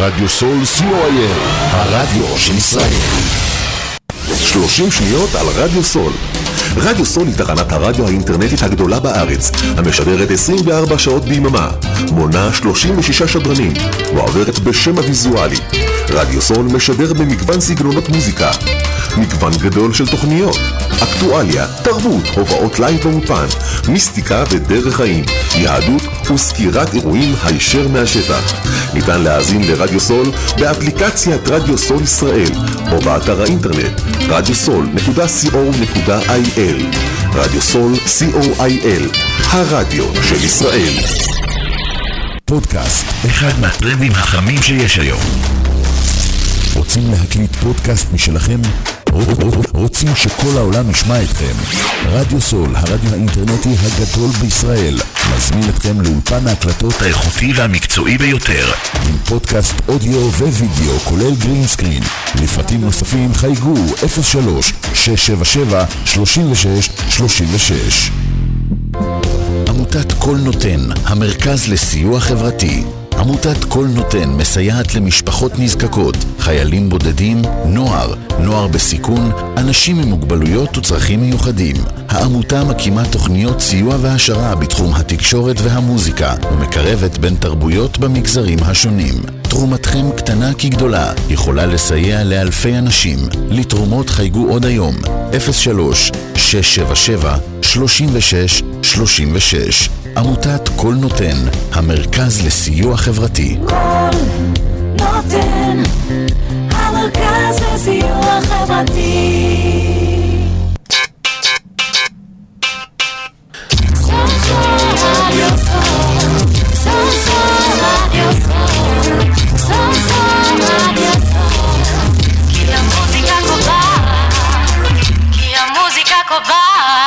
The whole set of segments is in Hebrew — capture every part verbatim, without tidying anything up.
רדיו סול סי או איי אל, הרדיו של ישראל. שלושים שניות על רדיו סול. רדיו סול היא תחנת הרדיו האינטרנטית הגדולה בארץ, המשדרת עשרים וארבע שעות ביממה, מונה שלושים ושישה שדרנים, ועוברת בשם הוויזואלי. רדיו סול משדר במגוון סגנונות מוזיקה, מגוון גדול של תוכניות, אקטואליה, תרבות, הופעות לייב באולפן, מיסטיקה ודרך חיים, יהדות וסקירת אירועים הישר מהשטח. ניתן להאזין לרדיו סול באפליקציית רדיו סול ישראל או באתר האינטרנט רדיו סול נקודה סי או נקודה איי אל. רדיו סול סי או איי אל, הרדיו של ישראל. פודקאסט, אחד מהטרנדים החמים שיש היום. רוצים להקליט פודקאסט משלכם? רוצים שכל העולם ישמע אתכם? רדיו סול, הרדיו האינטרנטי הגדול בישראל, מזמין אתכם לאולפן ההקלטות האיכותי והמקצועי ביותר, עם פודקאסט אודיו ווידאו כולל גרין סקרין. לפרטים נוספים חייגו אפס שלוש שש שבע שבע שלושים ושש שלושים ושש. עמותת כל נותן, המרכז לסיוע חברתי. עמותת כל נותן מסייעת למשפחות נזקקות, חיילים בודדים, נוער, נוער בסיכון, אנשים עם מוגבלויות וצרכים מיוחדים. העמותה מקימה תוכניות סיוע והשרה בתחום התקשורת והמוזיקה, ומקרבת בין תרבויות במגזרים השונים. תרומתכם קטנה כגדולה, יכולה לסייע לאלפי אנשים. לתרומות חייגו עוד היום, אפס שלוש שש שבע שבע שלושים ושש שלושים ושש. עמותת כל נותן, המרכז לסיוע חברתי. כל נותן, המרכז לסיוע חברתי. כי המוזיקה קובעת, כי המוזיקה קובעת.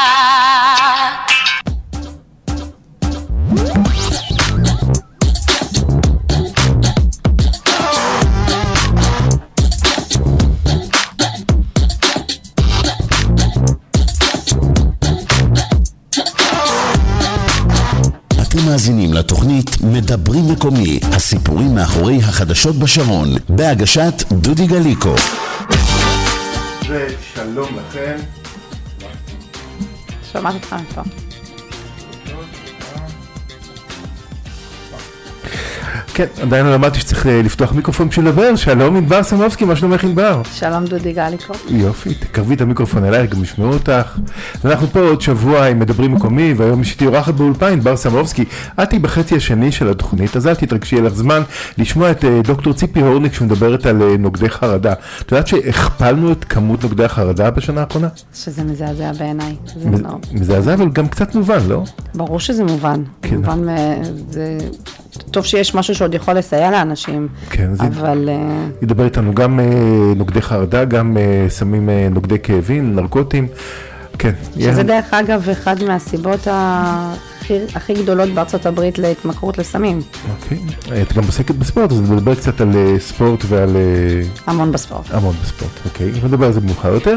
מאזינים לתוכנית מדברים מקומי, הסיפורים מאחורי החדשות בשרון, בהגשת דודי גליקו. ושלום לכם. שמעת אותך פה. כן, עדיין לא למדתי שצריך לפתוח מיקרופון בשביל לדבר. שלום ענבר סמובסקי, מה שלומך ענבר? שלום דודי גליקו. יופי, תקרבי את המיקרופון אליי, גם ישמעו אותך. אנחנו פה עוד שבוע עם מדברים מקומי, והיום יש איתי אורחת באולפן, ענבר סמובסקי. את היא בחצי השני של התוכנית, אז אל תתרגשי, לך זמן לשמוע את דוקטור ציפי הורניק שמדברת על נוגדי חרדה. את יודעת שהכפלנו את כמות נוגדי החרדה בשנה האחרונה? שזה מזעזע בעיניי. מזעזע, אבל גם קצת מובן, לא? ברור שזה מובן. כן. מובן, זה טוב שיש משהו שעוד יכול לסייע לאנשים, כן, אבל... ידבר איתנו גם נוגדי חרדה, גם שמים נוגדי כאבים, נרקוטים, כן. שזה דרך אגב אחד מהסיבות הכי, הכי גדולות בארצות הברית להתמכרות לסמים. אוקיי, את גם עוסקת בספורט, אז נדבר קצת על ספורט ועל... המון בספורט. המון בספורט, אוקיי, נדבר על זה מאוחר יותר.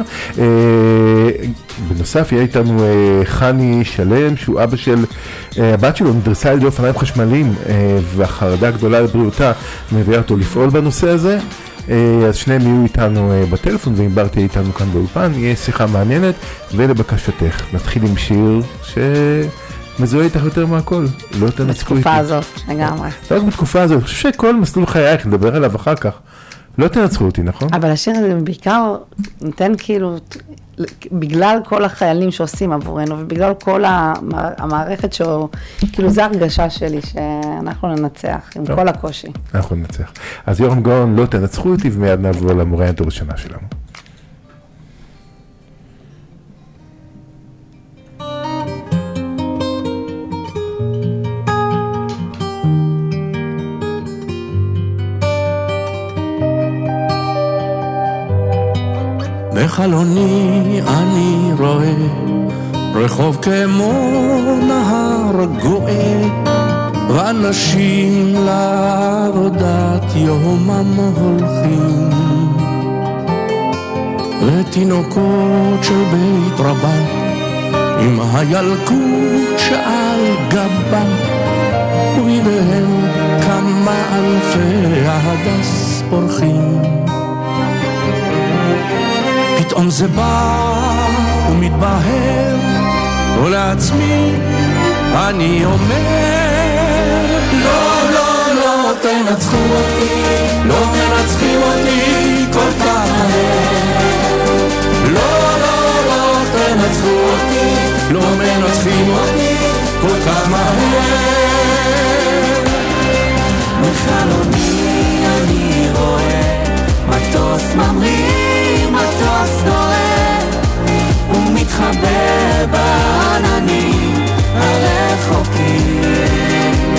בנוסף, יהיה איתנו חני שלם, שהוא אבא של... הבת שלו נדרסה על ידי אופניים חשמליים, והחרדה הגדולה לבריאותה מביאה אותו לפעול בנושא הזה. אז שניהם יהיו איתנו בטלפון, וענבר תהיה איתנו כאן באולפן. יהיה שיחה מעניינת, ולבקשתך נתחיל עם שיר שמזוהה איתך יותר מהכל. לא תנצחו איתי. בתקופה הזאת, לגמרי. לא רק בתקופה הזאת, אני חושב שכל מסלול חייך, נדבר עליו אחר כך. לא תנצחו אותי, נכון? אבל השיר הזה בעיקר נותן כאילו, בגלל כל החיילים שעושים עבורנו, ובגלל כל המערכת שהוא, כאילו זו הרגשה שלי, שאנחנו ננצח, עם כל הקושי. אנחנו ננצח. אז יורם גאון, לא תנצחו אותי, ומיד נעבור למוראיינת הראשונה שלנו. בחלוני אני רואה רחוב כמו נהר גואה, ואנשים לעבודת יומם הולכים, ותינוקות של בית רבן עם הילקוט שעל גבם, וביניהם כמה ומענפי ההדס פורחים. פתאום זה בא ומתבהר, ולעצמי אני אומר, לא, לא, לא תנצחו אותי, לא מנצחים אותי כל כך מהר. לא, לא, לא תנצחו אותי, לא מנצחים אותי כל כך מהר. מחלוני אני רואה מטוס ממריא, מטוס נוער, ומתחבא בעננים הרחוקים.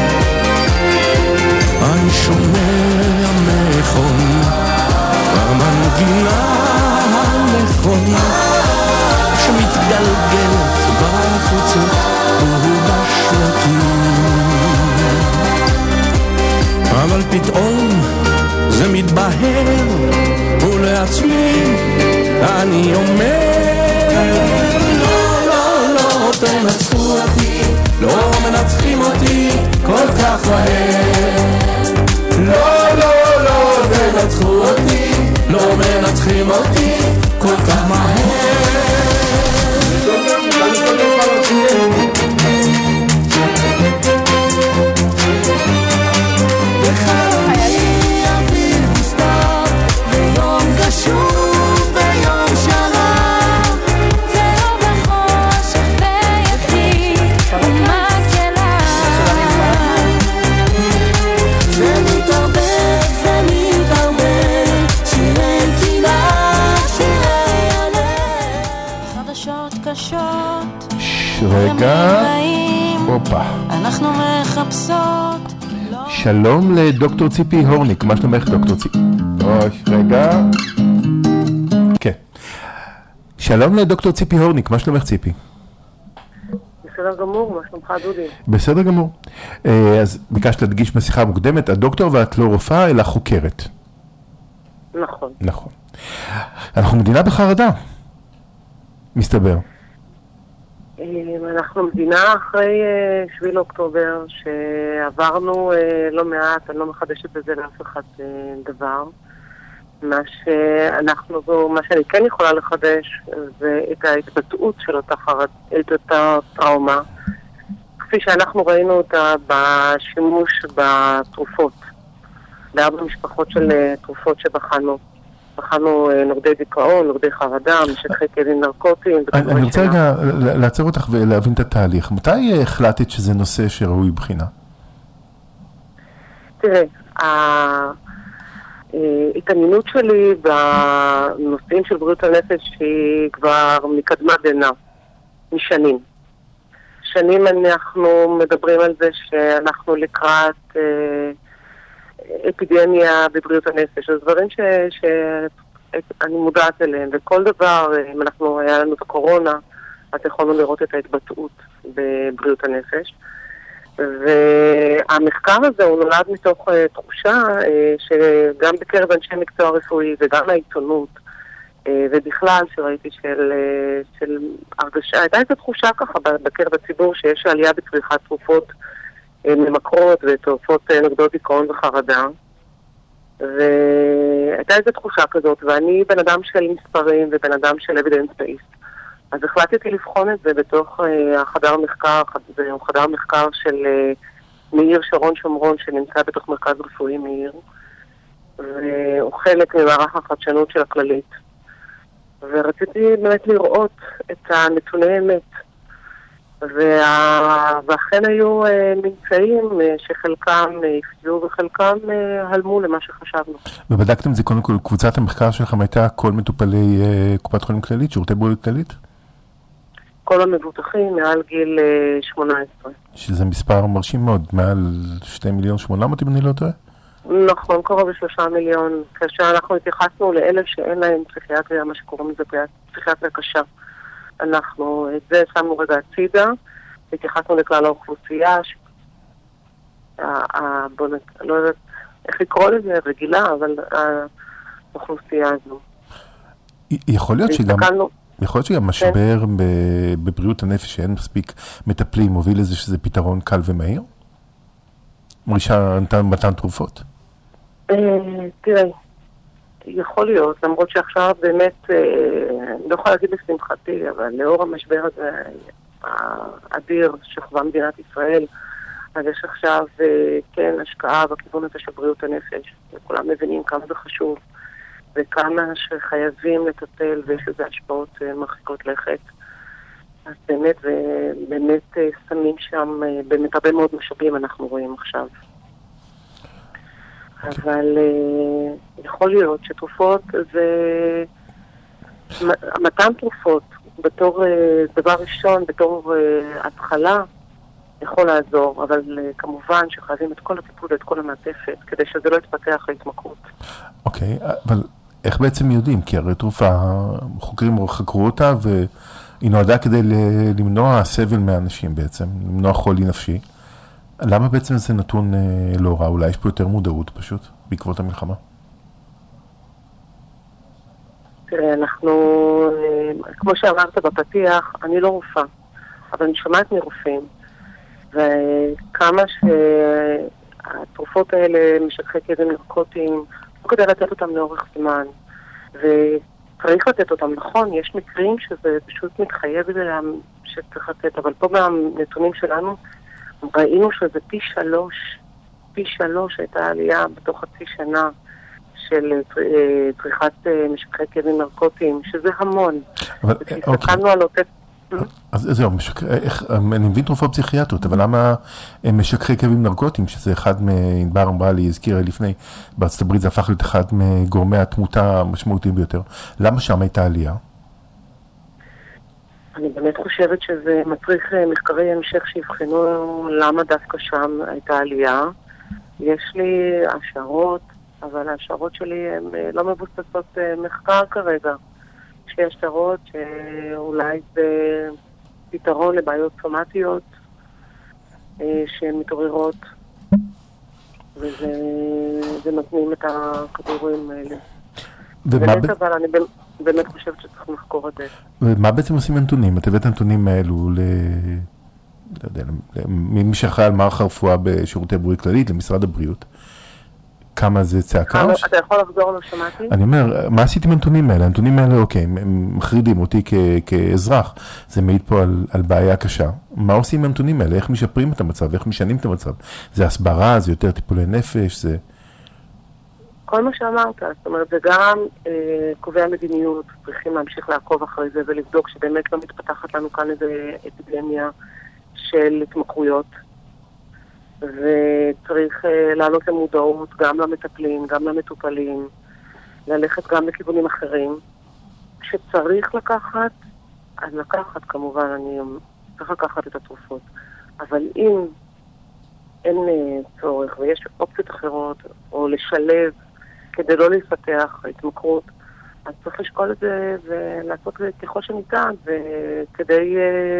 אני שומע מכונה, המנגינה הנכונה שמתגלגלת בחוצות ובשלטים. אבל פתאום זה מתבהר, ולעצמי אני אומר, לא, לא, לא תנצחו אותי, לא מנצחים אותי כל כך מהר. לא, לא, לא תנצחו אותי, לא מנצחים אותי כל כך מהר. בחיילי אביב מסתר, ויום גשום ויום שרב, ואור בחושך ויחיד ומקהלה. זה מתערבב, זה מתערבב, שירי קהילה, שירי הלב, חדשות קשות, רגע, אופה. אנחנו מחפשות. שלום לדוקטור ציפי הורניק, מה שלומך דוקטור ציפי? אוי, רגע. כן. שלום לדוקטור ציפי הורניק, מה שלומך ציפי? בסדר גמור, מה שלומך דודי? בסדר גמור. אז ביקשת להדגיש בשיחה מוקדמת, הדוקטור ואת לא רופאה אלא חוקרת. נכון. נכון. אנחנו מדינה בחרדה, מסתבר. אנחנו מדינה אחרי שביעי לאוקטובר, שעברנו לא מעט, אני לא מחדשת בזה לאף אחד דבר. מה שאנחנו, מה שאני כן יכולה לחדש, זה את ההתבטאות של אותה חרד, את אותה טראומה, כפי שאנחנו ראינו אותה בשימוש בתרופות, בארבע משפחות של תרופות שבחנו. בחנו נוגדי דיכאון, נוגדי חרדה, משככי כאבים נרקוטיים. אני רוצה רגע לעצר אותך ולהבין את התהליך. מתי החלטת שזה נושא שראוי בחינה? תראה, ההתעניינות שלי בנושאים של בריאות הנפש היא כבר מקדמת דנא, משנים. שנים אנחנו מדברים על זה שאנחנו לקראת אפידמיה בבריאות הנפש, אז דברים ש, שאני מודעת אליהם, וכל דבר, אם אנחנו, היה לנו את הקורונה, אז יכולנו לראות את ההתבטאות בבריאות הנפש. והמחקר הזה הוא נולד מתוך uh, תחושה uh, שגם בקרב אנשי מקצוע רפואי וגם העיתונות, uh, ובכלל שראיתי של, uh, של הרגשה, הייתה איזו תחושה ככה בקרב הציבור שיש עלייה בצריכת תרופות ממכרות ותרופות נוגדות דיכאון וחרדה, והייתה איזו תחושה כזאת, ואני בן אדם של מספרים ובן אדם של evidence-based, אז החלטתי לבחון את זה בתוך uh, החדר המחקר, זהו חדר המחקר של uh, מאיר שרון שומרון שנמצא בתוך מרכז רפואי מאיר, והוא חלק ממערך החדשנות של הכללית, ורציתי באמת לראות את הנתוני אמת, וה... ואכן היו uh, ממצאים uh, שחלקם הפתיעו uh, וחלקם uh, הלמו למה שחשבנו. ובדקתם זה קודם כל, קבוצת המחקר שלכם הייתה כל מטופלי uh, קופת חולים כללית, שירותי בריאות כללית? כל המבוטחים מעל גיל uh, שמונה עשרה. שזה מספר מרשים מאוד, מעל שני מיליון שמונה מאות אם אני לא טועה? נכון, קרוב לשלושה מיליון, כאשר אנחנו התייחסנו לאלה שאין להם פסיכיאטריה, מה שקוראים לזה פסיכיאטריה קשה. אנחנו את זה שמנו רגע הצידה, התייחסנו לכלל האוכלוסייה, ש... בוא נת... לא יודעת איך לקרוא לזה, רגילה, אבל האוכלוסייה הזו. יכול להיות שגם, יכול להיות שגם משבר בבריאות הנפש שאין מספיק מטפלים, מוביל לזה שזה פתרון קל ומהיר? מרישה מתן תרופות? תראה, יכול להיות, למרות שעכשיו באמת, אני לא יכולה להגיד לשמחתי, אבל לאור המשבר הזה האדיר שחווה מדינת ישראל, אז יש עכשיו, כן, השקעה בכיוון הזה של בריאות הנפש, וכולם מבינים כמה זה חשוב, וכמה שחייבים לטפל, ויש לזה השפעות מרחיקות לכת. אז באמת, ובאמת שמים שם, באמת הרבה מאוד משאבים אנחנו רואים עכשיו. אבל יכול להיות שתרופות זה... מתן תרופות בתור דבר ראשון, בתור התחלה, יכול לעזור, אבל כמובן שחייבים את כל הטיפול ואת כל המעטפת, כדי שזה לא יתפתח להתמכרות. אוקיי, אבל איך בעצם יודעים? כי הרי תרופה, חוקרים חקרו אותה, והיא נועדה כדי למנוע סבל מאנשים בעצם, למנוע חולי נפשי. למה בעצם זה נתון לא רע? אולי יש פה יותר מודעות פשוט, בעקבות המלחמה? תראה, אנחנו, כמו שאמרת בפתיח, אני לא רופאה, אבל אני שומעת מרופאים, וכמה שהתרופות האלה משככי כאבים נרקוטיים, לא כדי לתת אותם לאורך זמן, וצריך לתת אותם, נכון, יש מקרים שזה פשוט מתחייב שצריך לתת, אבל פה מהנתונים שלנו, ראינו שזה פי שלוש, פי שלוש הייתה עלייה בתוך חצי שנה של צריכת משככי כאבים נרקוטיים, שזה המון. אבל, אוקיי. על אותה... אז זהו, אני מבין תרופה פסיכיאטרית, אבל למה משככי כאבים נרקוטיים, שזה אחד מענבר אמרה לי, הזכירה לפני, בארצות הברית זה הפך להיות אחד מגורמי התמותה המשמעותיים ביותר. למה שם הייתה עלייה? אני באמת חושבת שזה מצריך מחקרי המשך שיבחנו למה דווקא שם הייתה עלייה. יש לי השערות, אבל ההשערות שלי הן לא מבוססות מחקר כרגע. יש לי השערות שאולי זה פתרון לבעיות סומטיות שמתעוררות, וזה נותנים את הכדורים האלה. באמת, אבל אני באמת חושבת שצריך לחקור את זה. ומה בעצם עושים הנתונים? את הבאת הנתונים האלו ל... לא יודע, מי שאחראי על מערך הרפואה בשירותי בריאות כללית, למשרד הבריאות. כמה זה צעקה? אתה יכול לחזור, לא שמעתי? אני אומר, מה עשיתי עם הנתונים האלה? הנתונים האלה, אוקיי, הם מחרידים אותי כאזרח. זה מעיד פה על בעיה קשה. מה עושים עם הנתונים האלה? איך משפרים את המצב? איך משנים את המצב? זה הסברה, זה יותר טיפולי נפש, זה... כל מה שאמרת, זאת אומרת, זה גם אה, קובעי המדיניות, צריכים להמשיך לעקוב אחרי זה ולבדוק שבאמת לא מתפתחת לנו כאן איזו אפידמיה של התמכרויות, וצריך אה, לעלות למודעות גם למטפלים, גם למטופלים, ללכת גם לכיוונים אחרים, שצריך לקחת, אז לקחת כמובן, אני צריך לקחת את התרופות, אבל אם אין אה, צורך ויש אופציות אחרות, או לשלב, כדי לא לפתח התמכרות, אז צריך לשקול את זה ולעשות את זה ככל שניתן, וכדי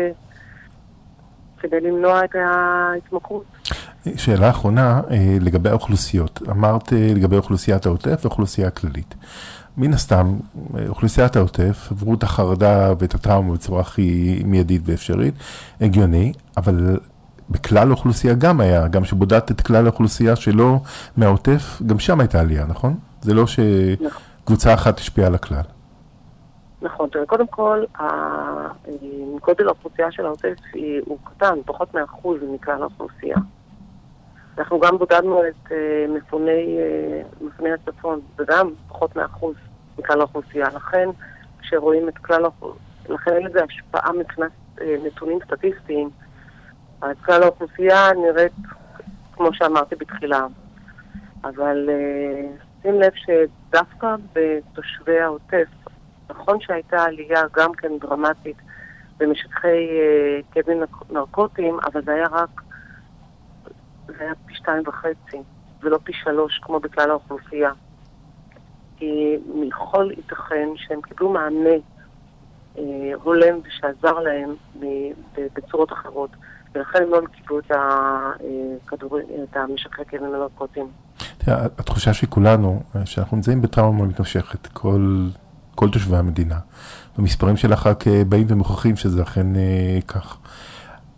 כדי למנוע את ההתמכרות. שאלה אחרונה, לגבי האוכלוסיות. אמרת לגבי אוכלוסיית העוטף ואוכלוסייה כללית. מן הסתם, אוכלוסיית העוטף עברו את החרדה ואת הטראומה בצורה הכי מיידית ואפשרית, הגיוני, אבל... בכלל האוכלוסייה גם היה, גם שבודדת את כלל האוכלוסייה שלא מהעוטף, גם שם הייתה עלייה, נכון? זה לא שקבוצה אחת השפיעה על הכלל. נכון, קודם כל, גודל האוכלוסייה של העוטף הוא קטן, פחות מאחוז מכלל האוכלוסייה. אנחנו גם בודדנו את מפוני, מפוני הצפון, וגם פחות מאחוז מכלל האוכלוסייה. לכן, כשרואים את כלל האוכלוסייה, לכן אין לזה השפעה מבחינת נתונים סטטיסטיים, אז כלל האוכלוסייה נראית, כמו שאמרתי בתחילה, אבל uh, שים לב שדווקא בתושבי העוטף, נכון שהייתה עלייה גם כן דרמטית במשככי uh, כאבים נרקוטיים, אבל זה היה רק, זה היה פי שתיים וחצי, ולא פי שלוש כמו בכלל האוכלוסייה. כי יכול ייתכן שהם קיבלו מענה uh, הולם ושעזר להם בצורות אחרות. ולכן הם לא קיבלו את הכדורים, את המשככי כאבים נרקוטיים. התחושה שכולנו, שאנחנו נמצאים בטראומה מתמשכת, כל, כל תושבי המדינה. המספרים שלך רק באים ומוכחים שזה אכן כך.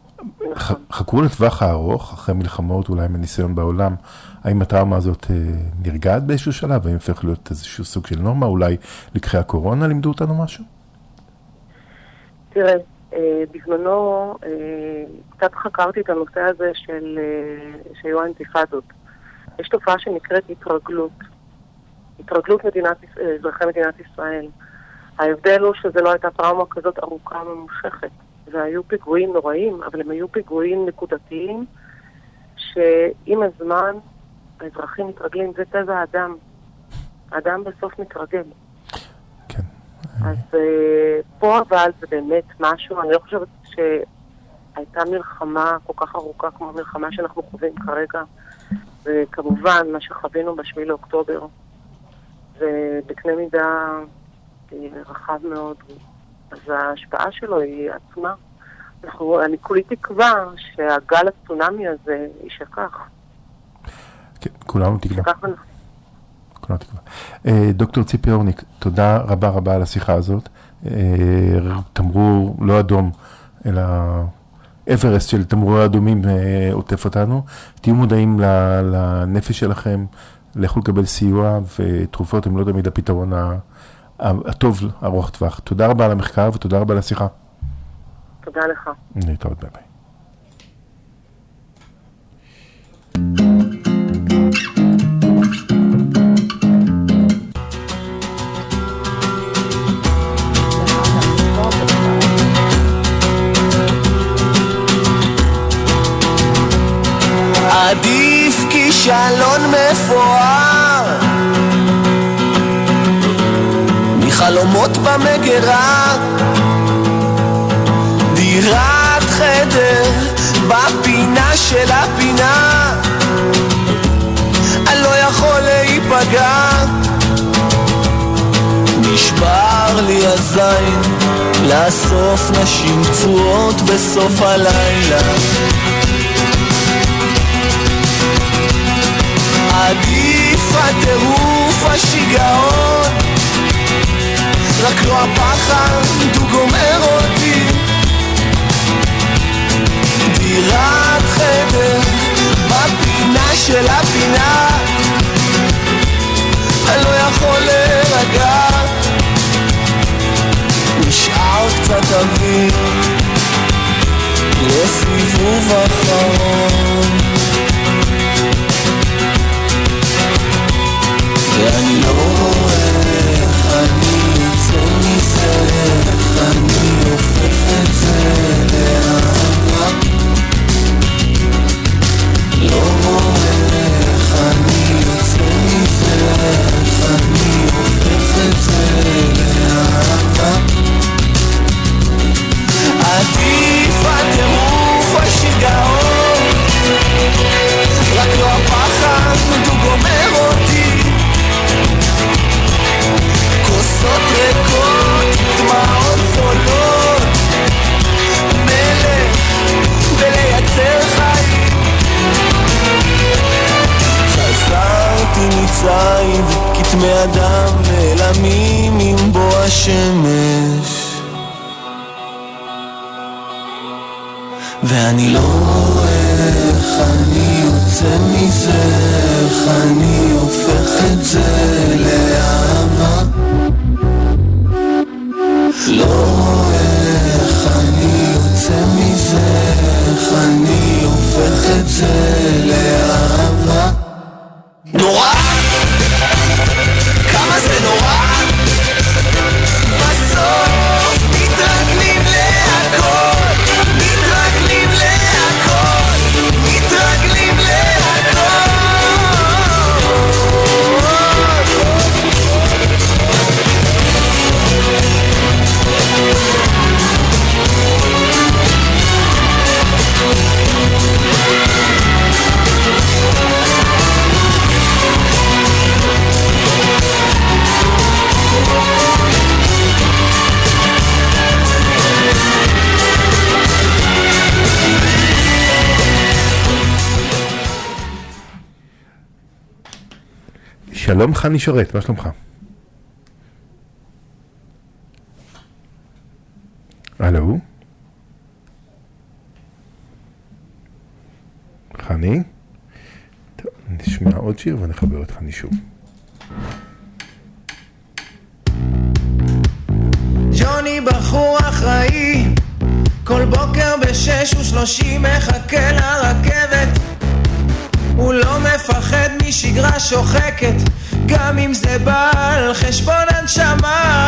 חקרו לטווח הארוך, אחרי מלחמות, אולי מניסיון בעולם, האם הטראומה הזאת נרגעת באיזשהו שלב, האם הופך להיות איזשהו סוג של נורמה, אולי לקחי הקורונה לימדו אותנו משהו? תראה, בזמנו קצת חקרתי את הנושא הזה של שהיו האינתיפאדות. יש תופעה שנקראת התרגלות. התרגלות מדינת, אזרחי מדינת ישראל. ההבדל הוא שזה לא הייתה טראומה כזאת ארוכה ממושכת. והיו פיגועים נוראים, אבל הם היו פיגועים נקודתיים, שעם הזמן האזרחים מתרגלים, זה טבע האדם. האדם בסוף מתרגל. כן. אז פה אבל זה באמת משהו, אני לא חושבת שהייתה מלחמה כל כך ארוכה כמו המלחמה שאנחנו חווים כרגע, וכמובן מה שחווינו בשביעי לאוקטובר, זה בקנה מידה רחב מאוד, אז ההשפעה שלו היא עצמה. אנחנו, אני כולי תקווה שהגל הצונמי הזה יישכח. כן, כולנו תקווה. כולנו תקווה. דוקטור ציפי אורניק, תודה רבה רבה על השיחה הזאת. תמרור לא אדום, אלא אברסט של תמרורי אדומים עוטף אותנו. תהיו מודעים לנפש שלכם, לכו לקבל סיוע, ותרופות הם לא תמיד הפתרון הטוב ארוך טווח. תודה רבה על המחקר ותודה רבה על השיחה. תודה לך. נתראות, ביי ביי. עדיף כישלון מפואר מחלומות במגרה, דירת חדר בפינה של הפינה, אני לא יכול להיפגע, נשבר לי הזין לאסוף נשים פצועות בסוף הלילה. עדיף הטירוף השיגעון, רק לא הפחד הוא גומר אותי, דירת חדר בפינה של הפינה, אני לא יכול להירגע, נשאר קצת אוויר לסיבוב אחרון, ואני לא רואה איך אני יוצא מזה, איך אני הופך את זה לאהבה, לא רואה איך אני יוצא מזה, איך אני הופך את זה לאהבה, עדיף הטירוף השיגעון, רק לא הפחד הוא גומר אותי, כוסות ריקות, דמעות צולות, מלך ולייצר חיים, חזרתי מצעיד, כתמי אדם נעלמים עם בוא השמש, ואני לא רואה איך אני יוצא מזה, איך אני הופך את זה לאהבה, לא רואה איך אני יוצא מזה, איך אני הופך את זה לאהבה, נורא, כמה זה נורא, בסוף מתרגלים להכל, מתרגלים להכל, מתרגלים להכל, שלום חני שרת, מה שלומך? הלו? חני. טוב, נשמע עוד שיר ונחבר את חני שוב. ג'וני בחור אחראי, כל בוקר בשש ושלושים מחכה לרכבת, הוא לא מפחד משגרה שוחקת, גם אם זה בא על חשבון הנשמה.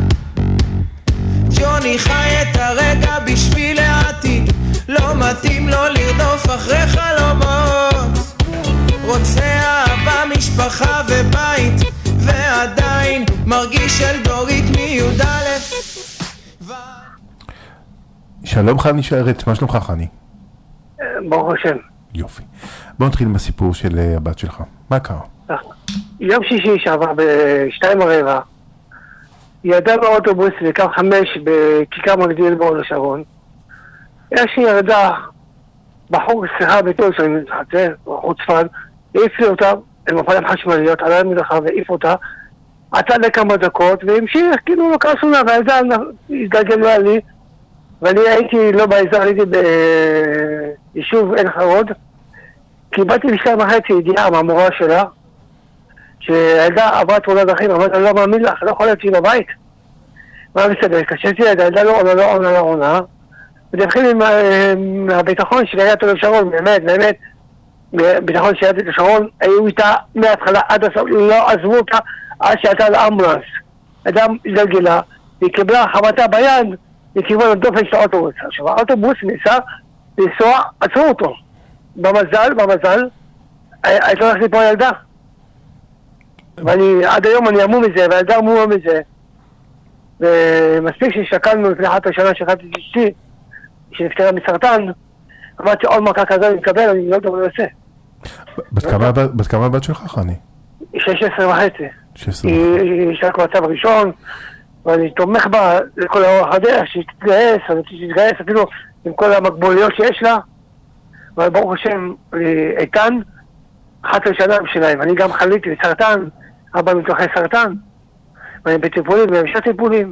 ג'וני חי את הרגע בשביל העתיד, לא מתאים לו לרדוף אחרי חלומות, רוצה אהבה, משפחה ובית, ועדיין מרגיש של דורית מי"א. שלום חני שערת, מה שלומך חני? ברוך השם. יופי. בוא נתחיל עם הסיפור של הבת שלך. מה קרה? יום שישי שעבר בשתיים הרבע, היא ירדה באוטובוס לקו חמש בכיכר מגדיל בהוד השרון. איך שהיא ירדה, בחור שיחה ביתו שאני מתחצה, חוצפן, העיף לי אותה, עם מפלם חשמליות, עלה למדרכה והעיף אותה, עצה לכמה דקות, והמשיך, כאילו לא קרה שונה, והילדה התגלגלה לי, ואני הייתי לא באזור, הייתי ביישוב עין חרוד, קיבלתי לשתיים וחצי ידיעה מהמורה שלה, שהילדה עברה תאונת דרכים, אמרתי, אני לא מאמין לך, לא יכול להיות שהיא בבית. מה בסדר, קשרתי לידה, הילדה לא עונה, לא עונה, לא עונה, ודווחים עם הביטחון של עיריית הוד השרון, באמת, באמת, ביטחון של עיריית הוד השרון, היו איתה מההתחלה עד הסוף, לא עזבו אותה עד שעלתה לאמבולנס. אדם התגלגלה, היא קיבלה חבטה ביד, לכיוון הדופן של האוטובוס. עכשיו, האוטובוס ניסה לנסוע, עצרו אותו. במזל, במזל, הייתה הולכת לי פה ילדה. ואני, עד היום אני אמור מזה, והילדה אמורה מזה. ומספיק ששקלנו לפני אחת השנה שהחלטתי אשתי, שנפטרה מסרטן, אמרתי עוד מכה כזה אני מקבל, אני לא יודע מה אני עושה. בת כמה הבת שלך חני? שש עשרה וחצי. שש עשרה וחצי. היא שלה כבר צו ראשון, ואני תומך בה לכל האורך הדרך, שהיא תתגייס, אני תתגייס אפילו עם כל המקבוליות שיש לה, אבל ברוך השם, איתן, אחת לשנה בשלהם. אני גם חליתי לסרטן, ארבע מתוכי סרטן, ואני בטיפולים, בהמשך טיפולים.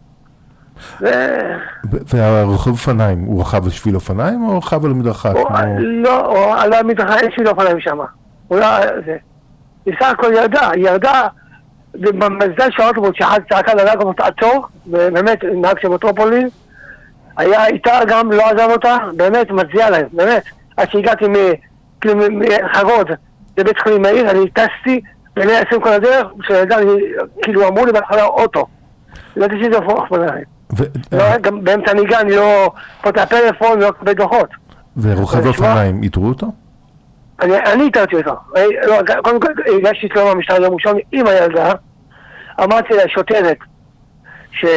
והרוכב אופניים, הוא רכב על שביל אופניים או רכב על המדרכה? לא, על המדרכה אין שביל אופניים שם. הוא לא, זה. בסך הכל ירדה, היא ירדה, במזל של האוטובוס שאחד צעקה לנהג אותו עצור, באמת נהג של מטרופולין, היה איתה גם, לא עזב אותה, באמת מצדיע להם, באמת. עד שהגעתי מחרוד לבית חולים מהיר, אני טסתי בין עשרים כל הדרך, כאילו אמרו לי בהתחלה אוטו. לא ידעתי שזה הפוך בנהג. גם באמצע נהיגה אני לא פותח פלאפון, לא קבל דוחות. ורוכב אופניים, יתרו אותו? אני איתרתי אותו. קודם כל, הגשתי אצלו במשטרה יום ראשון עם הילדה, אמרתי לה שוטרת, שאני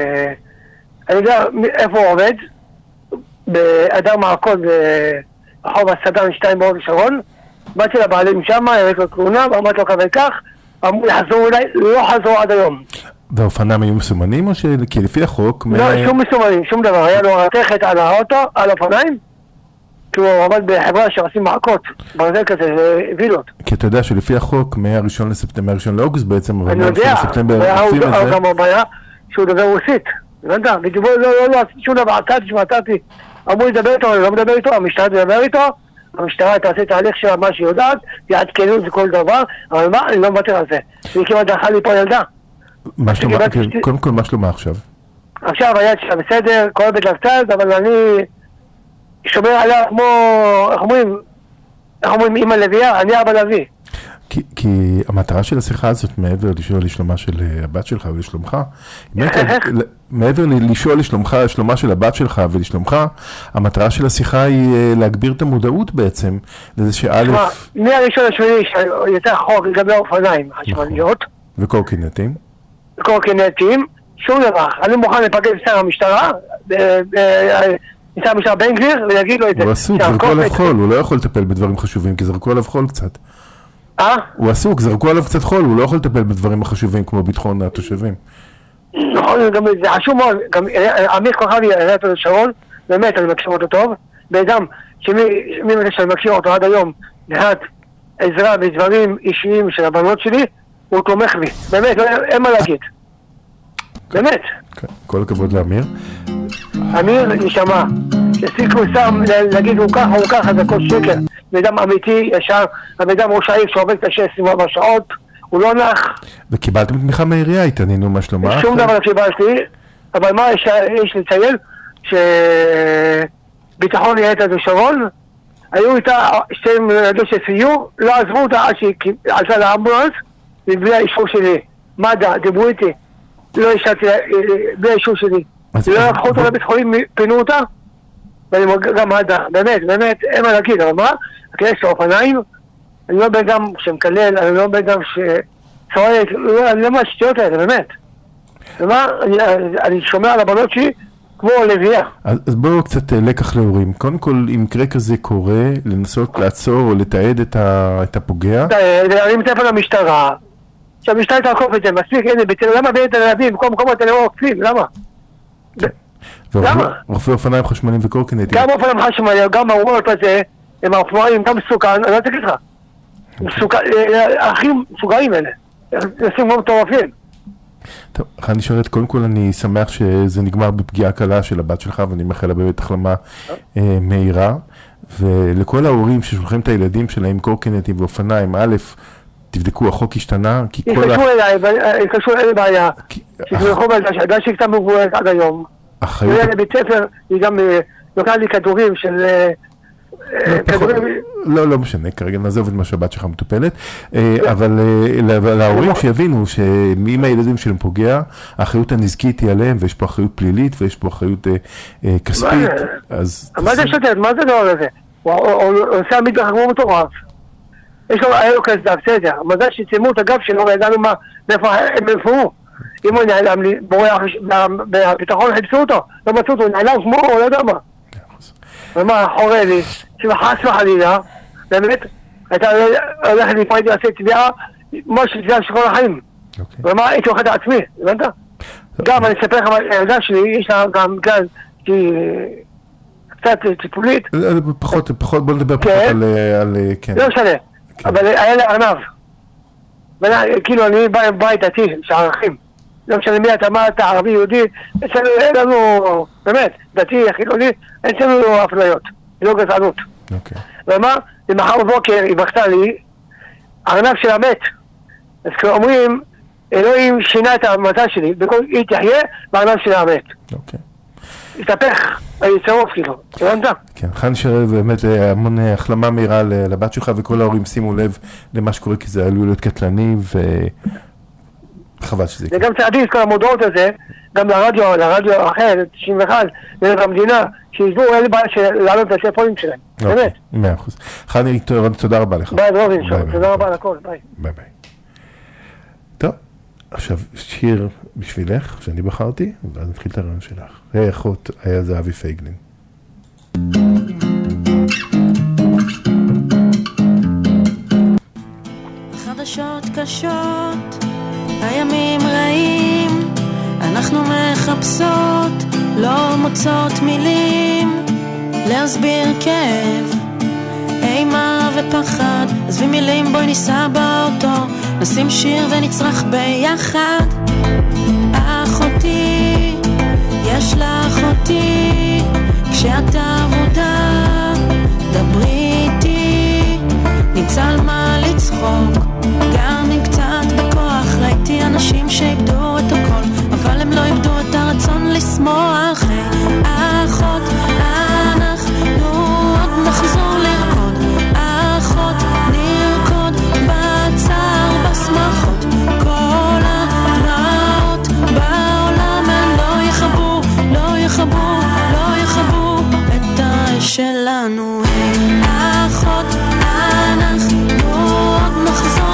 יודע איפה הוא עובד, באדם מעקוד ברחוב הסדן שתיים בהוד השרון, באתי לבעלים שם, הראיתי לו תלונה, ואמרתי לו כזה כך, אמרו לחזור אליי, לא חזרו עד היום. והאופניים היו מסומנים או ש... כי לפי החוק... לא, שום מסומנים, שום דבר, היה לו רתכת על האוטו, על האופניים, כי הוא עבד בחברה שעושים מעקות, ברזל כזה, זה וילות. כי אתה יודע שלפי החוק, מהראשון לספטמבר, מהראשון לאוגוסט בעצם, אני יודע, הוא גם הבעיה שהוא דבר רוסית, לא יודע, ודיבור, לא, לא, לא, שום דבר, עקדתי שמעתתי, אמרו לדבר איתו, אני לא מדבר איתו, המשטרה תדבר איתו, המשטרה תעשה תהליך שלה מה שהיא יודעת, יעדכנו את זה כל דבר, אבל מה, אני לא מוותר על זה. היא כמעט דרכה לי פה ילדה. קודם כל, מה שלומה עכשיו? עכשיו היד שלה בסדר, כואבת לה קצת, אבל אני שומר עליה כמו, איך אומרים, איך אומרים, אמא לביאה, אני אבא לוי. כי, כי המטרה של השיחה הזאת, מעבר לשאול לשלומה של הבת שלך ולשלומך, מעבר לשאול לשלומך, לשלומה של הבת שלך ולשלומך, המטרה של השיחה היא להגביר את המודעות בעצם, לזה שא' מהראשון השביעי שיצא חוק לגבי האופניים חשמליות. וקורקינטים. וקורקינטים, שום דבר. אני מוכן לפגש שר המשטרה, שר המשטרה בן גביר, ולהגיד לו את זה. הוא עסוק, זרקו עליו חול, הוא לא יכול לטפל בדברים חשובים, כי זרקו עליו חול קצת. אה? הוא עסוק, זרקו עליו קצת חול, הוא לא יכול לטפל בדברים החשובים כמו ביטחון התושבים. נכון, גם זה חשוב מאוד, גם עמיר כוכבי, עיריית הוד השרון, באמת אני מכיר אותו טוב, באדם שמי מזה שאני מכיר אותו עד היום, להט עזרה בדברים אישיים של הבנות שלי, הוא תומך בי, באמת, אין מה להגיד. באמת. כל הכבוד לאמיר. אמיר נשמע, שסיקו שם להגיד הוא ככה, הוא ככה, זה כל שקר. בן אדם אמיתי, ישר, הבן אדם ראש העיר שעובד קשה עשרים וארבע שעות, הוא לא נח. וקיבלתם תמיכה מהעירייה, התעניינו מה שלמה? שום דבר לא קיבלתי, אבל מה יש, יש לציין? שביטחון יהיה את השרון, היו איתה שתי ילדות שסייעו, לא עזבו אותה עד שהיא עלתה לאמבולנס, בלי האישור שלי. מד"א, דיברו איתי, לא השארתי, בלי האישור שלי. לא לקחו אותה לבית חולים, פינו אותה, ואני גם מד"א, באמת, באמת, אין מה להגיד, אבל מה? הכנס של האופניים, אני לא בן אדם שמקלל, אני לא בן אדם שצועק, אני לא מהשטויות האלה, באמת. ומה? אני שומע על הבנות שלי, כמו לביאה. אז, אז בואו קצת לקח להורים. קודם כל, אם מקרה כזה קורה, לנסות לעצור או לתעד את, ה, את הפוגע. אני מטלפון למשטרה, שהמשטרה תעקוף את זה, מספיק, הנה, למה בין תל אביב, במקום מקום אתם לא עוקפים, למה? למה? רופאי אופניים חשמליים וקורקינטים. גם אופניים חשמליים, גם הרומות הזה, הם האופניים, גם מסוכן, אני לא תגיד לך. הכי מסוגעים אלה, נשים כמו מטורפים. טוב, אני שואלת, קודם כל אני שמח שזה נגמר בפגיעה קלה של הבת שלך, ואני מאחל לה באמת החלמה מהירה, ולכל ההורים ששולחים את הילדים שלהם קורקינטים ואופניים, א', תבדקו, החוק השתנה, כי כל ה... יקשו אליי, יקשו אליי בעיה, שתבדקו בעיה, שהגעה שהיא קצת מבוערת עד היום. אחריות... לבית ספר, היא גם לוקחה לי כדורים של... לא, לא משנה, כרגע נעזוב את מה שהבת שלך מטופלת, אבל להורים שיבינו שאם הילדים שלהם פוגע, האחריות הנזקית היא עליהם, ויש פה אחריות פלילית, ויש פה אחריות כספית, אז... מה זה שותת? מה זה דבר הזה? הוא עושה עמית בחגמו מטורף. יש לו, היה לו כסף, בסדר. מזל שציימו את הגב שלו, וידענו מה, מאיפה הם נפרו. אם הוא נעלם לי, בביטחון חיפשו אותו, לא מצאו אותו, הוא נעלם כמו, לא יודע מה. ומה, חורה לי, שמחס וחלילה, באמת, הייתה הולכת לפעמים לעשות תביעה, כמו שתביעה של כל החיים. ומה, הייתי הולכת לעצמי, הבנת? גם, אני אספר לך, הילדה שלי, יש לה גם גז, שהיא קצת טיפולית. פחות, פחות, בוא נדבר פחות על... לא משנה, אבל היה לה ארנב. כאילו, אני בא עם בית דתי, שערכים. לא משנה מי אתה, מה אתה, ערבי, יהודי, אין לנו, באמת, דתי, חילוני, אין לנו אפליות, לא גזענות. ומה? למחר בבוקר היא בכתה לי, הארנב שלה מת. אז כשאומרים, אלוהים שינה את המזל שלי, בכל היא תחיה, והארנב שלה מת. התהפך, היצרוף כאילו, הבנת? כן, חן שרל, באמת המון החלמה מהירה לבת שלך, וכל ההורים שימו לב למה שקורה, כי זה עלול להיות קטלני, ו... חבל שזה יקרה. וגם צעדים את כל המודעות הזה, גם לרדיו, לרדיו אחר, תשעים ואחת, לרדיו המדינה, שיזדו, אין לי בעיה לעלות את הטלפונים שלהם. באמת. מאה אחוז. חני, תודה רבה לך. ביי, דרובין, תודה רבה על הכל, ביי. ביי ביי. טוב, עכשיו שיר בשבילך, שאני בחרתי, ואז נתחיל את הרעיון שלך. היי אחות, היה זה אבי פייגלין. חדשות קשות, הימים רעים, אנחנו מחפשות, לא מוצאות מילים להסביר כאב, אימה ופחד. עזבי מילים, בואי ניסע באוטו, נשים שיר ונצרח ביחד. אחותי, יש לך אותי, כשאת עבודה דברי איתי, נמצא על מה לצחוק, גם אם קצת בכוח. ראיתי אנשים שאיבדו את הכל, אבל הם לא איבדו את הרצון לשמוח. אחות, אנחנו עוד נחזור לרקוד, אחות, נרקוד בצער בשמחות. כל הדמעות בעולם הם לא יחבו, לא יחבו, לא יחבו את האש שלנו. אחות, אנחנו עוד נחזור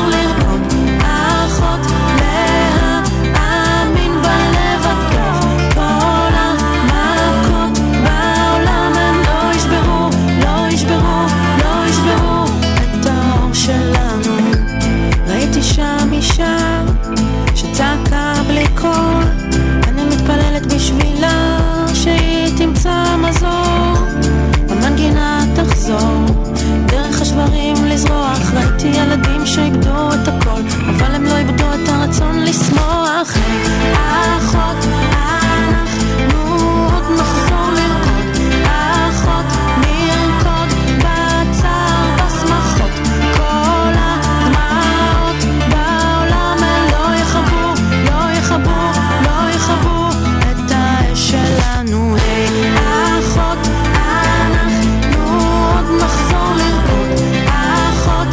שלנו, היי אחות, אנחנו עוד נחזור לרקוד, אחות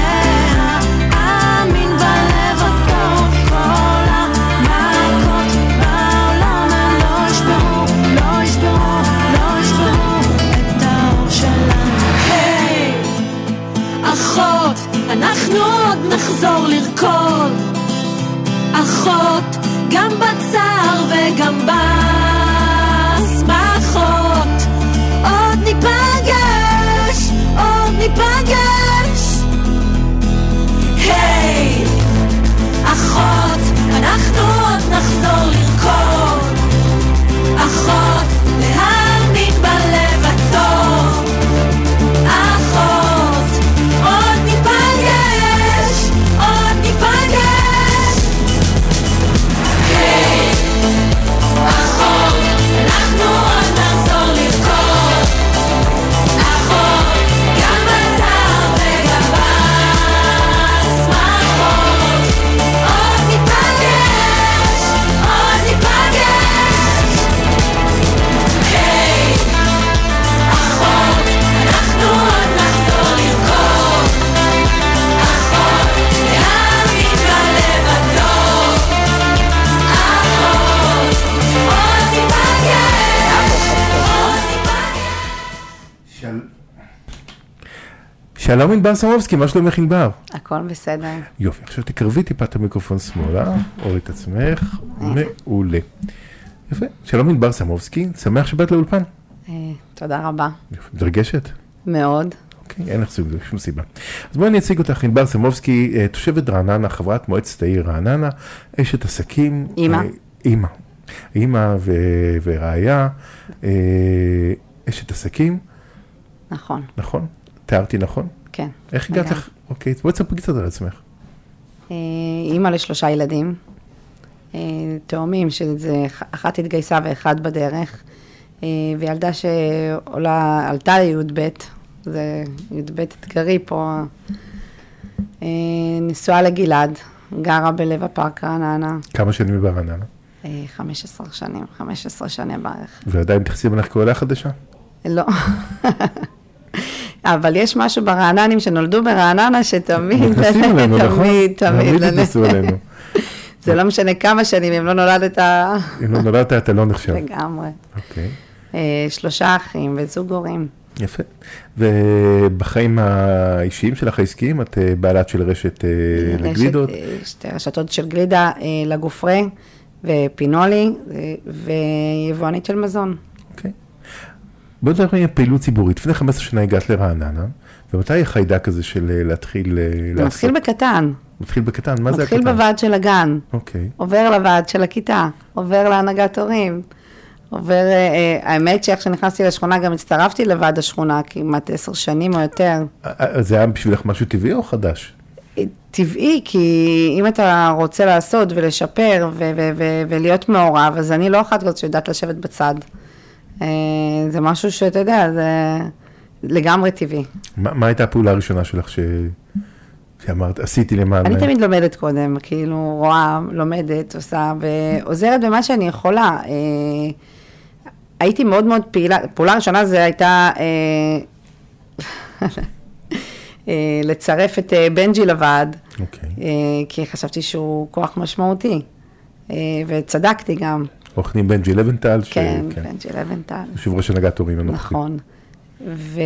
להאמין בלב הטוב, כל המכות בעולם הם לא ישברו, לא ישברו, לא ישברו את האור שלנו, היי אחות, אנחנו עוד נחזור לרקוד, אחות, גם בצער וגם בשמחות, עוד ניפגש, עוד ניפגש, היי אחות, אנחנו עוד נחזור לרקוד, אחות, להאמין בלב הטוב, אחות, עוד ניפגש, עוד ניפגש, היי אחות, אנחנו עוד נחזור לרקוד, אחות, גם בצער וגם בשמחות, עוד ניפגש, עוד ניפגש, היי אחות, אנחנו עוד נחזור לרקוד, אחות, להאמין בלב הטוב, אחות, עוד ניפגש, עוד ניפגש. של... שלום ענבר סמובסקי, מה שלומך ענבר? הכל בסדר. יופי, עכשיו תקרבי טיפה את המיקרופון שמאלה, אורי את עצמך, מעולה. יפה, שלום ענבר סמובסקי, שמח שבאת לאולפן. אה, תודה רבה. יופי, מתרגשת? מאוד. אוקיי, אין לך שום, שום סיבה. אז בואי אני אציג אותך, ענבר סמובסקי, אה, תושבת רעננה, חברת מועצת העיר רעננה, אשת עסקים. אמא. אה, אמא. אמא ו- ורעיה, אה, אשת עסקים, נכון, נכון? תיארתי נכון? כן. איך הגעת לגמרי. לך? אוקיי, אז בואי תספרי קצת על עצמך. אה, אימא לשלושה ילדים, אה, תאומים, שזה אחת התגייסה ואחד בדרך, אה, וילדה שעולה, עלתה לי"ב, זה י"ב אתגרי פה, אה, נשואה לגלעד, גרה בלב הפארק רעננה, כמה שנים ברעננה? אה, חמש עשרה שנים, חמש עשרה שנים בערך. ועדיין מתייחסים עליך כעולה חדשה? לא. אבל יש משהו ברעננים שנולדו ברעננה שתמיד, נכנסים עלינו, נכון? תמיד, תמיד. תמיד נכנסו עלינו. זה לא משנה כמה שנים, אם לא נולדת... אם לא נולדת, אתה לא נחשב. לגמרי. אוקיי. אה, שלושה אחים וזוג הורים. יפה. ובחיים האישיים שלך העסקיים, את אה, בעלת של רשת אה, לגלידות? רשת, אה, שתי רשתות של גלידה, אה, לגופרי ופינולי, אה, ויבואנית של מזון. אוקיי. בואו נדבר עם פעילות ציבורית. לפני חמש עשרה שנה הגעת לרעננה, ומתי החיידק הזה של אה, להתחיל אה, זה לעשות? מתחיל בקטן. מתחיל בקטן? מה זה הקטן? מתחיל בוועד של הגן. אוקיי. עובר לוועד של הכיתה, עובר להנהגת הורים, עובר, אה, האמת שאיך שנכנסתי לשכונה גם הצטרפתי לוועד השכונה כמעט עשר שנים או יותר. אז זה היה בשבילך משהו טבעי או חדש? טבעי, כי אם אתה רוצה לעשות ולשפר ו- ו- ו- ולהיות מעורב, אז אני לא אחת כזאת שיודעת לשבת בצד. אה, זה משהו שאתה יודע, זה לגמרי טבעי. מה, מה הייתה הפעולה הראשונה שלך ש... שאמרת, עשיתי למען... אני תמיד לומדת קודם, כאילו רואה, לומדת, עושה, ועוזרת במה שאני יכולה. אה, הייתי מאוד מאוד פעילה, פעולה ראשונה זה הייתה אה, אה, לצרף את אה, בנג'י לוועד, אוקיי. אה, כי חשבתי שהוא כוח משמעותי, אה, וצדקתי גם. עורך דין בנג'י לבנטל. כן, ש... כן. בנג'י לבנטל. יושב ראש הנהגת הורים הנוכחי. נכון. ו...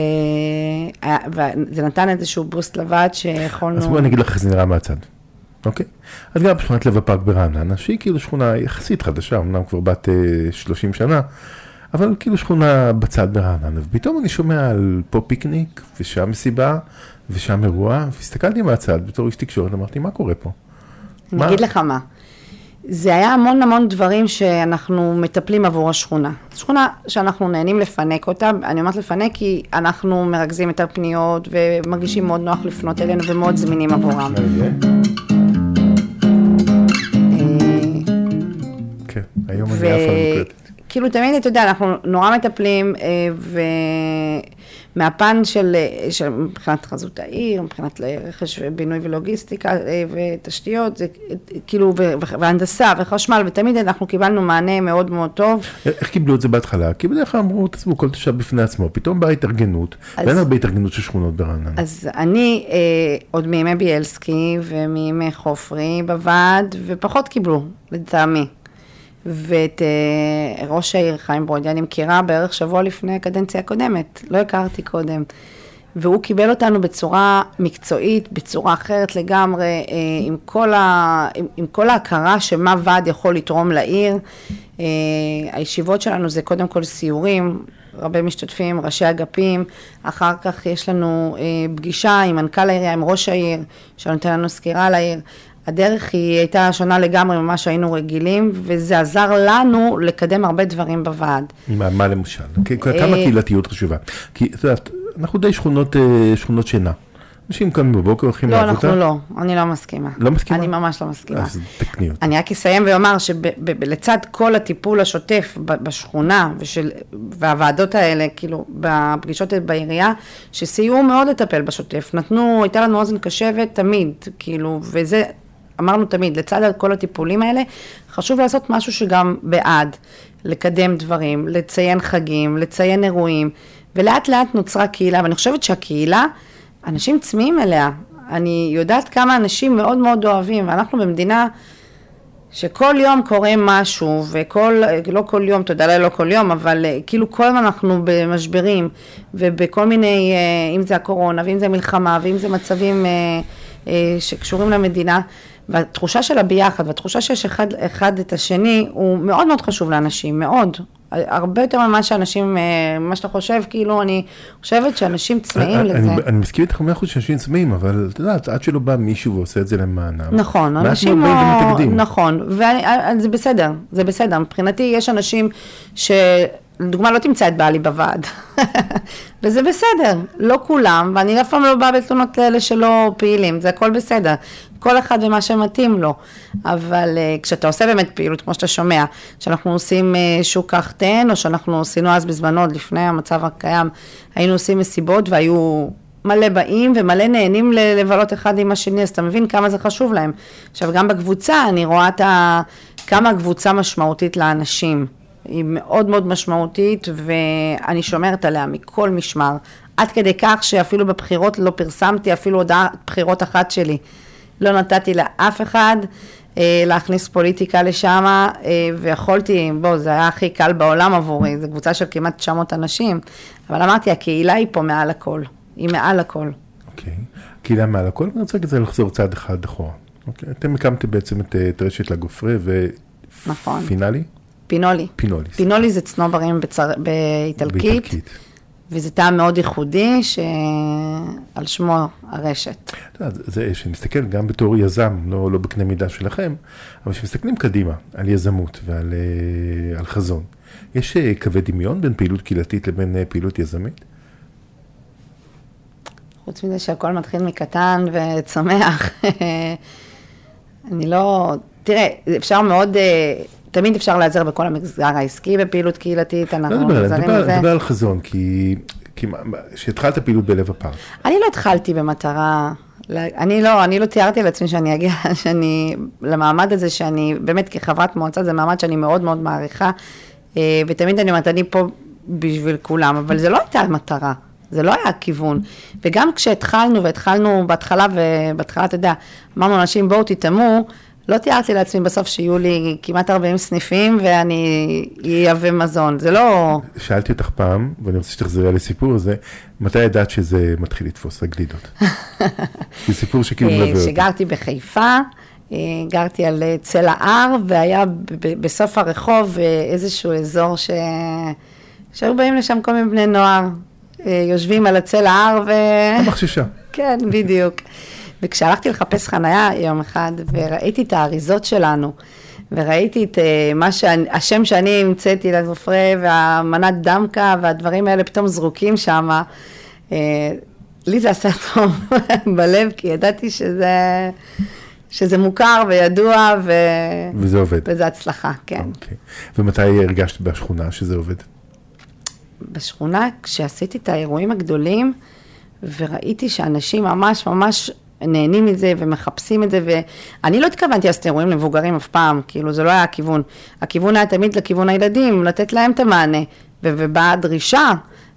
וזה נתן איזשהו בוסט לוועד שיכולנו... אז בואי אני אגיד לך איך זה נראה מהצד. אוקיי? את גרה בשכונת לב הפארק ברעננה, שהיא כאילו שכונה יחסית חדשה, אמנם כבר בת שלושים שנה, אבל כאילו שכונה בצד ברעננה, ופתאום אני שומע על פה פיקניק, ושם מסיבה, ושם אירוע, והסתכלתי מהצד בתור איש תקשורת, אמרתי, מה קורה פה? אני אגיד לך מה. זה היה המון המון דברים שאנחנו מטפלים עבור השכונה. שכונה שאנחנו נהנים לפנק אותה, אני אומרת לפנק כי אנחנו מרכזים את הפניות ומרגישים מאוד נוח לפנות אלינו ומאוד זמינים עבורם. כן, היום אני אף פעם מוקלטת. כאילו תמיד, אתה יודע, אנחנו נורא מטפלים, ומהפן של, של מבחינת חזות העיר, מבחינת רכש ובינוי ולוגיסטיקה ותשתיות, זה כאילו, והנדסה וחשמל, ותמיד אנחנו קיבלנו מענה מאוד מאוד טוב. איך קיבלו את זה בהתחלה? כי בדרך כלל אמרו, תעזבו, כל תושב בפני עצמו, פתאום באה התארגנות, ואין הרבה התארגנות של שכונות ברעננה. אז אני, עוד מימי ביאלסקי ומימי חופרי בוועד, ופחות קיבלו, לטעמי. ואת uh, ראש העיר חיים ברוידא, אני מכירה בערך שבוע לפני הקדנציה הקודמת, לא הכרתי קודם, והוא קיבל אותנו בצורה מקצועית, בצורה אחרת לגמרי, uh, עם, כל ה, עם, עם כל ההכרה שמה ועד יכול לתרום לעיר. Uh, הישיבות שלנו זה קודם כל סיורים, הרבה משתתפים, ראשי אגפים, אחר כך יש לנו uh, פגישה עם מנכ"ל העירייה, עם ראש העיר, שנותן לנו סקירה על העיר. הדרך היא הייתה שונה לגמרי ממה שהיינו רגילים, וזה עזר לנו לקדם הרבה דברים בוועד. מה, מה למשל? כמה קהילתיות חשובה? כי, את יודעת, אנחנו די שכונות, שכונות שינה. אנשים כאן בבוקר הולכים לעבודה. לא, אנחנו לא. אני לא מסכימה. לא מסכימה? אני ממש לא מסכימה. אז תקני אותי. אני רק אסיים ואומר שלצד כל הטיפול השוטף בשכונה, והוועדות האלה, כאילו, בפגישות בעירייה, שסייעו מאוד לטפל בשוטף. נתנו, הייתה לנו אוזן קשבת תמיד, כאילו, וזה... אמרנו תמיד, לצד כל הטיפולים האלה, חשוב לעשות משהו שגם בעד, לקדם דברים, לציין חגים, לציין אירועים, ולאט לאט נוצרה קהילה, ואני חושבת שהקהילה, אנשים צמאים אליה. אני יודעת כמה אנשים מאוד מאוד אוהבים, ואנחנו במדינה שכל יום קורה משהו, וכל, לא כל יום, תודה לה לא כל יום, אבל כאילו כל הזמן אנחנו במשברים, ובכל מיני, אם זה הקורונה, ואם זה מלחמה, ואם זה מצבים שקשורים למדינה, והתחושה של הביחד, והתחושה שיש אחד, אחד את השני, הוא מאוד מאוד חשוב לאנשים, מאוד. הרבה יותר ממה שאנשים, מה שאתה חושב, כאילו, אני חושבת שאנשים צמאים לזה. אני, אני מסכים איתך מאה אחוז שאנשים צמאים, אבל אתה יודעת, עד שלא בא מישהו ועושה את זה למענם. נכון, אנשים לא... נכון, וזה בסדר, זה בסדר. מבחינתי, יש אנשים ש... לדוגמה, לא תמצא את בעלי בוועד. וזה בסדר, לא כולם, ואני אף פעם לא באה בתלונות לאלה שלא פעילים, זה הכל בסדר. כל אחד ומה שמתאים לו. אבל uh, כשאתה עושה באמת פעילות, כמו שאתה שומע, שאנחנו עושים uh, שוק החתן, או שאנחנו עשינו אז בזמנו, עוד לפני המצב הקיים, היינו עושים מסיבות, והיו מלא באים ומלא נהנים לבלות אחד עם השני, אז אתה מבין כמה זה חשוב להם. עכשיו, גם בקבוצה, אני רואה את ה... כמה הקבוצה משמעותית לאנשים. היא מאוד מאוד משמעותית, ואני שומרת עליה מכל משמר. עד כדי כך שאפילו בבחירות לא פרסמתי, אפילו הודעה בחירות אחת שלי. לא נתתי לאף אחד אה, להכניס פוליטיקה לשם, אה, ויכולתי, בוא, זה היה הכי קל בעולם עבורי, זו קבוצה של כמעט תשע מאות אנשים, אבל אמרתי, הקהילה היא פה מעל הכל, היא מעל הכל. אוקיי, הקהילה מעל הכל, אני רוצה כזה לחזור צעד אחד אחורה. אוקיי, אתם הקמתם בעצם את, את רשת לגופרי, נכון. ופינלי? פינולי. פינולי. פינולי זה צנוברים בצר... באיטלקית. באיטלקית. וזה טעם מאוד ייחודי שעל שמו הרשת. זה שמסתכל גם בתור יזם, לא, לא בקנה מידה שלכם, אבל שמסתכלים קדימה על יזמות ועל על חזון. יש קווי דמיון בין פעילות קהילתית לבין פעילות יזמית? חוץ מזה שהכל מתחיל מקטן וצומח. אני לא... תראה, אפשר מאוד... תמיד אפשר לעזר בכל המגזר העסקי בפעילות קהילתית, אנחנו נעזרים לזה. דבר על חזון, כי שהתחלת פעילות בלב הפארק. אני לא התחלתי במטרה, אני לא, אני לא תיארתי לעצמי שאני אגיע, שאני, למעמד הזה שאני, באמת כחברת מועצה, זה מעמד שאני מאוד מאוד מעריכה, ותמיד אני אומרת, אני פה בשביל כולם, אבל זה לא הייתה מטרה, זה לא היה הכיוון. וגם כשהתחלנו, והתחלנו בהתחלה, ובהתחלה, אתה יודע, אמרנו אנשים, בואו תתאמו, לא תיארתי לעצמי בסוף שיהיו לי כמעט ארבעים סניפים, ואני אייבא מזון. זה לא... שאלתי אותך פעם, ואני רוצה שתחזרי על הסיפור הזה, מתי ידעת שזה מתחיל לתפוס הגלידות? זה סיפור שכאילו מלווה אותי. שגרתי בחיפה, גרתי על צל ההר, והיה בסוף הרחוב איזשהו אזור ש... שהיו באים לשם כל מיני בני נוער, יושבים על הצל ההר ו... המחשישה. כן, בדיוק. וכשהלכתי לחפש חנייה יום אחד, וראיתי את האריזות שלנו, וראיתי את מה שאני, השם שאני המצאתי לגופרי, והמנת דמקה, והדברים האלה פתאום זרוקים שם, לי זה עשה טוב בלב, כי ידעתי שזה, שזה מוכר וידוע, ו... וזה עובד. וזה הצלחה, כן. אוקיי. ומתי הרגשת בשכונה שזה עובד? בשכונה, כשעשיתי את האירועים הגדולים, וראיתי שאנשים ממש ממש נהנים מזה ומחפשים את זה, ואני לא התכוונתי לעשות אירועים למבוגרים אף פעם, כאילו זה לא היה הכיוון. הכיוון היה תמיד לכיוון הילדים, לתת להם את המענה, ובאה דרישה,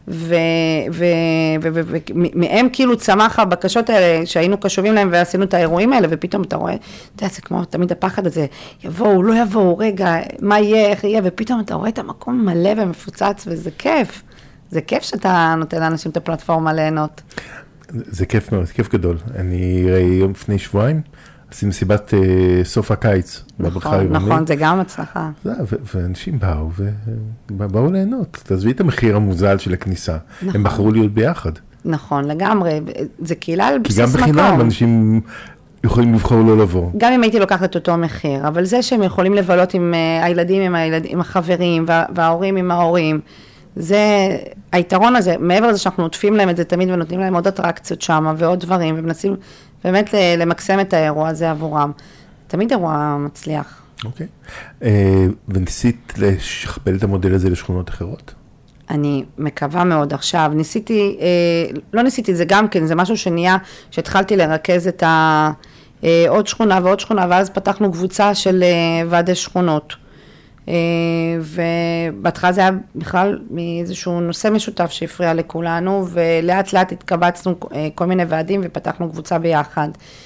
ומהם כאילו צמח הבקשות האלה, שהיינו קשובים להם ועשינו את האירועים האלה, ופתאום אתה רואה, אתה יודע, זה כמו תמיד הפחד הזה, יבואו, לא יבואו, רגע, מה יהיה, איך יהיה, ופתאום אתה רואה את המקום מלא ומפוצץ, וזה כיף. זה כיף שאתה נותן לאנשים את הפלטפורמה ליהנות. זה כיף מאוד, זה כיף גדול. אני ראי יום לפני שבועיים, עשינו מסיבת סוף הקיץ. נכון, נכון, זה גם הצלחה. ואנשים באו, ובאו ליהנות. תעזבי את המחיר המוזל של הכניסה. הם בחרו להיות ביחד. נכון, לגמרי. זה קהילה על בסיס כי מקום. גם בחינם אנשים יכולים לבחור לא לבוא. גם אם הייתי לוקחת את אותו מחיר, אבל זה שהם יכולים לבלות עם הילדים, עם החברים, וההורים עם ההורים, זה, היתרון הזה, מעבר לזה שאנחנו נוטפים להם את זה תמיד ונותנים להם עוד אטרקציות שם ועוד דברים, ומנסים באמת למקסם את האירוע הזה עבורם. תמיד אירוע מצליח. אוקיי. וניסית לשכפל את המודל הזה לשכונות אחרות? אני מקווה מאוד עכשיו. ניסיתי, לא ניסיתי, זה גם כן, זה משהו שנהיה, שהתחלתי לרכז את ה, עוד שכונה ועוד שכונה, ואז פתחנו קבוצה של ועדי שכונות. ובהתחלה זה היה בכלל מאיזשהו נושא משותף שהפריע לכולנו, ולאט לאט התקבצנו כל מיני ועדים ופתחנו קבוצה ביחד.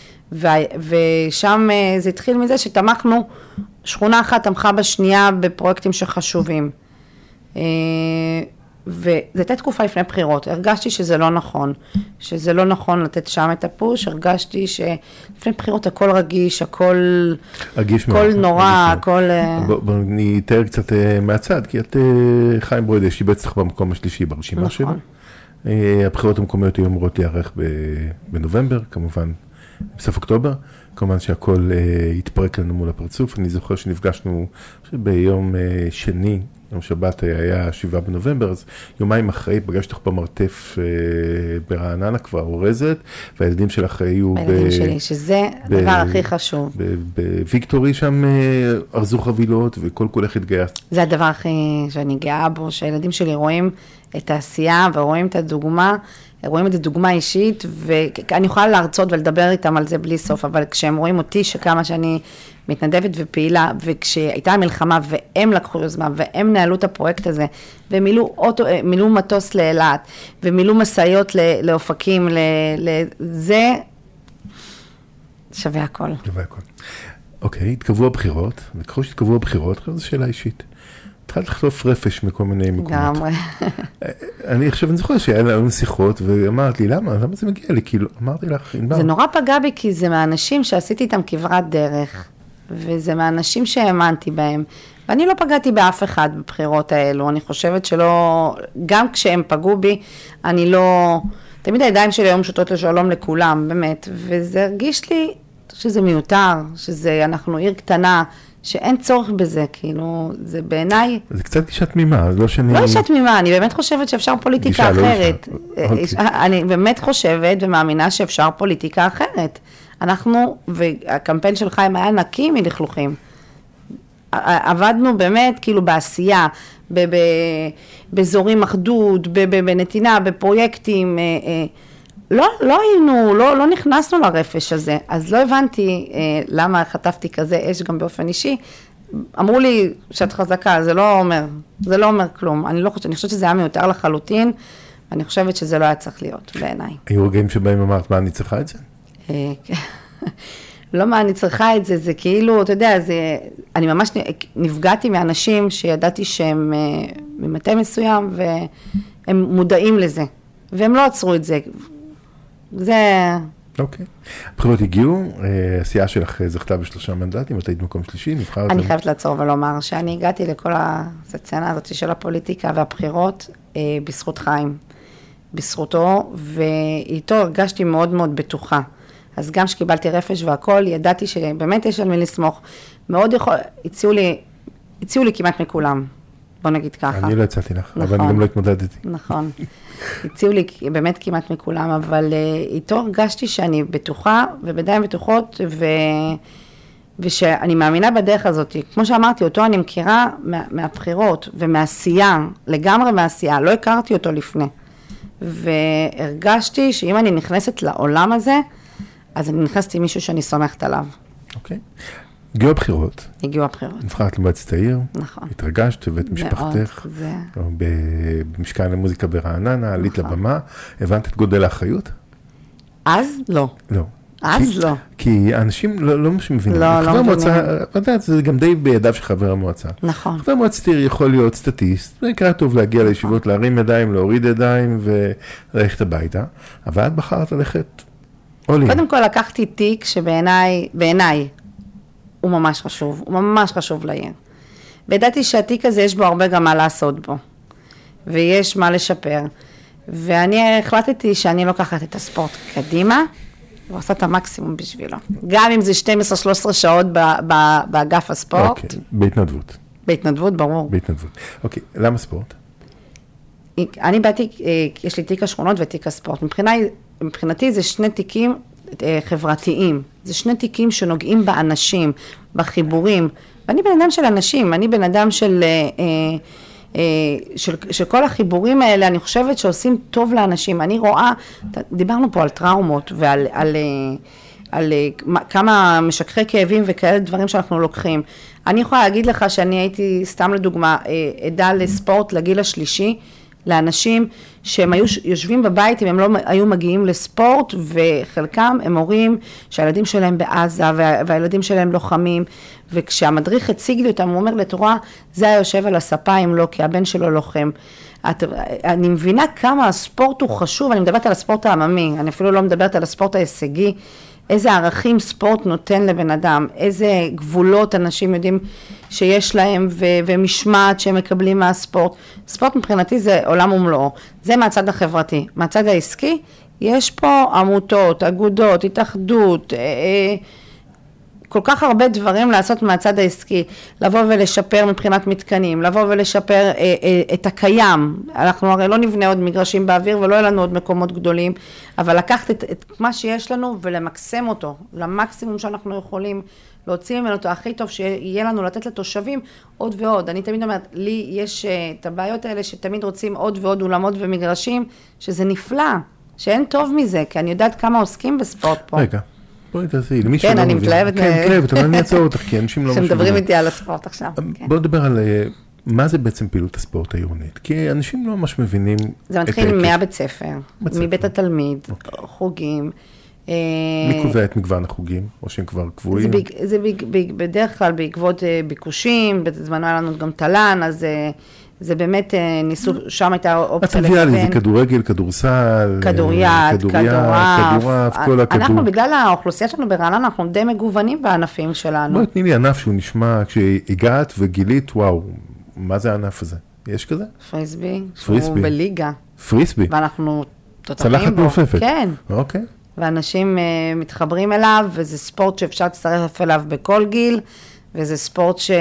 ושם זה התחיל מזה שתמכנו, שכונה אחת תמכה בשנייה בפרויקטים שחשובים. וזו הייתה תקופה לפני בחירות, הרגשתי שזה לא נכון, שזה לא נכון לתת שם את הפוש, הרגשתי שלפני בחירות הכל רגיש, הכל הכל נורא, הכל... בואו ניתאר קצת מהצד, כי את חיים ברוידא, שיבץ לך במקום השלישי ברשימה שלו. הבחירות המקומיות היו אמורות להיערך בנובמבר, כמובן בסוף אוקטובר, כמובן שהכל התפרק לנו מול הפרצוף, אני זוכר שנפגשנו ביום שני, יום שבת היה שבעה בנובמבר, אז יומיים אחרי פגשתי לך במרתף ברעננה כבר אורזת, והילדים שלך היו... הילדים שלי, שזה הדבר הכי חשוב. בוויקטורי שם ארזו חבילות, וכל כולך התגייסת. זה הדבר הכי שאני גאה בו, שהילדים שלי רואים את העשייה, ורואים את הדוגמה, רואים את זה דוגמה אישית, ואני יכולה להרצות ולדבר איתם על זה בלי סוף, אבל כשהם רואים אותי שכמה שאני מתנדבת ופעילה, וכשהייתה המלחמה והם לקחו יוזמה, והם נעלו את הפרויקט הזה, ומילאו אוטו, מילאו מטוס לאילת, ומילאו מסעיות לאופקים, זה שווה הכל. שווה הכל. אוקיי, התקבעו הבחירות, וככל שהתקבעו הבחירות, זו שאלה אישית. התחלת לחטוף רפש מכל מיני מקומות. לגמרי. אני חושב, אני זוכר שהיה לנו שיחות, ואמרת לי, למה? למה זה מגיע לי? כאילו, אמרתי לך, זה נורא פגע בי, כי זה מהאנשים שעשיתי איתם כברת דרך, וזה מהאנשים שהאמנתי בהם, ואני לא פגעתי באף אחד בבחירות האלו, אני חושבת שלא, גם כשהם פגעו בי, אני לא, תמיד הידיים שלי היום שוטות לשלום לכולם, באמת, וזה הרגיש לי שזה מיותר, שזה, אנחנו עיר קטנה, שאין צורך בזה, כאילו, זה בעיניי... זה קצת גישה תמימה, לא שאני... לא גישה תמימה, אני באמת חושבת שאפשר פוליטיקה אחרת. אני באמת חושבת ומאמינה שאפשר פוליטיקה אחרת. אנחנו, והקמפיין של חיים היה נקי מלכלוכים. עבדנו באמת, כאילו, בעשייה, באזורים אחדות, בנתינה, בפרויקטים... לא, לא היינו, לא, לא נכנסנו לרפש הזה, אז לא הבנתי אה, למה חטפתי כזה אש גם באופן אישי. אמרו לי שאת חזקה, זה לא אומר, זה לא אומר כלום. אני לא חושבת, אני חושבת שזה היה מיותר לחלוטין, ואני חושבת שזה לא היה צריך להיות בעיניי. היו רגעים שבהם אמרת, מה אני צריכה את זה? אה, לא מה אני צריכה את זה, זה כאילו, אתה יודע, זה, אני ממש נפגעתי מאנשים שידעתי שהם אה, ממטה מסוים, והם מודעים לזה, והם לא עצרו את זה. זה... אוקיי. הבחירות הגיעו, הסיעה שלך זכתה בשלושה מנדטים, את היית מקום שלישי, נבחרת... אני חייבת לעצור ולומר שאני הגעתי לכל הסצנה הזאת של הפוליטיקה והבחירות בזכות חיים, בזכותו, ואיתו הרגשתי מאוד מאוד בטוחה. אז גם שקיבלתי רפש והכל, ידעתי שבאמת יש על מי לסמוך. מאוד יכול... הציעו לי, הציעו לי כמעט מכולם. בוא נגיד ככה. אני לא יצאתי לך, אבל נכון. אני גם לא התמודדתי. נכון. הציעו לי באמת כמעט מכולם, אבל uh, איתו הרגשתי שאני בטוחה ובידיים בטוחות, ו... ושאני מאמינה בדרך הזאת. כמו שאמרתי, אותו אני מכירה מה, מהבחירות ומהעשייה, לגמרי מהעשייה, לא הכרתי אותו לפני. והרגשתי שאם אני נכנסת לעולם הזה, אז אני נכנסתי עם מישהו שאני סומכת עליו. אוקיי. הגיעו הבחירות. הגיעו הבחירות. נבחרת למועצת העיר. נכון. התרגשת בבית משפחתך. זה... במשכן למוזיקה ברעננה, עלית לבמה. הבנת את גודל האחריות? אז לא. לא. אז כי, לא. כי האנשים לא, לא מבינים. לא, לא מבינים. אתה יודעת, זה גם די בידיו של חבר המועצה. נכון. חבר מועצת עיר יכול להיות סטטיסט, זה נקרא טוב להגיע נכון. לישיבות, להרים ידיים, להוריד ידיים וללכת הביתה, אבל את בחרת ללכת עולים. קודם כל לקחתי תיק שבעיניי, בעיניי, הוא ממש חשוב, הוא ממש חשוב לעיר. וידעתי שהתיק הזה יש בו הרבה גם מה לעשות בו, ויש מה לשפר. ואני החלטתי שאני לוקחת את הספורט קדימה, ועושה את המקסימום בשבילו. גם אם זה שתים עשרה שלוש עשרה שעות באגף הספורט. אוקיי, בהתנדבות. בהתנדבות, ברור. בהתנדבות. אוקיי, למה ספורט? אני באתי, יש לי תיק השכונות ותיק הספורט. מבחינתי זה שני תיקים חברתיים. זה שני תיקים שנוגעים באנשים, בחיבורים. ואני בן אדם של אנשים, אני בן אדם של... של, של כל החיבורים האלה, אני חושבת שעושים טוב לאנשים. אני רואה, דיברנו פה על טראומות ועל על, על, על כמה משככי כאבים וכאלה דברים שאנחנו לוקחים. אני יכולה להגיד לך שאני הייתי, סתם לדוגמה, עדה לספורט לגיל השלישי, לאנשים שהם היו יושבים בבית אם הם לא היו מגיעים לספורט, וחלקם הם הורים שהילדים שלהם בעזה והילדים שלהם לוחמים, וכשהמדריך הציג לי אותם, הוא אומר לתורה, זה היה יושב על הספה אם לא, כי הבן שלו לוחם. את, אני מבינה כמה הספורט הוא חשוב, אני מדברת על הספורט העממי, אני אפילו לא מדברת על הספורט ההישגי, איזה ערכים ספורט נותן לבן אדם, איזה גבולות אנשים יודעים שיש להם ו- ומשמעת שהם מקבלים מהספורט. ספורט מבחינתי זה עולם ומלואו, זה מהצד החברתי. מהצד העסקי יש פה עמותות, אגודות, התאחדות, אה, אה, כל כך הרבה דברים לעשות מהצד העסקי, לבוא ולשפר מבחינת מתקנים, לבוא ולשפר אה, אה, את הקיים. אנחנו הרי לא נבנה עוד מגרשים באוויר ולא יהיה לנו עוד מקומות גדולים, אבל לקחת את, את מה שיש לנו ולמקסם אותו, למקסימום שאנחנו יכולים להוציא ממנו אותו הכי טוב שיהיה לנו לתת לתושבים עוד ועוד. אני תמיד אומרת, לי יש uh, את הבעיות האלה שתמיד רוצים עוד ועוד אולמות ומגרשים, שזה נפלא, שאין טוב מזה, כי אני יודעת כמה עוסקים בספורט פה. רגע. בואי תעשי, למי שלא כן, אני מבין. מתלהבת. כן, מתלהבת, אבל אני אעצור אותך, כי אנשים לא משהו. שמדברים איתי על הספורט עכשיו. בואו נדבר על מה זה בעצם פעילות הספורט העירונית, כי אנשים לא ממש מבינים את זה מתחיל מהבית ספר, מבית התלמיד, חוגים. מי קובע את מגוון החוגים, או שהם כבר קבועים? זה בדרך כלל בעקבות ביקושים, בזמנו היה לנו גם תל"ן, אז... זה באמת ניסו, שם הייתה אופציה לכוון. הטריוויאלי, זה כדורגל, כדורסל, כדוריד, כדורעף, כל הכדור. אנחנו, בגלל האוכלוסייה שלנו ברעננה, אנחנו די מגוונים בענפים שלנו. בואי, תני לי ענף שהוא נשמע, כשהגעת וגילית, וואו, מה זה הענף הזה? יש כזה? פריסבי. פריסבי. שהוא בליגה. פריסבי. ואנחנו תותחים צלחת בו. מעופפת. כן. אוקיי. ואנשים uh, מתחברים אליו, וזה ספורט שאפשר להצטרף אליו בכל גיל, וזה ספורט ש...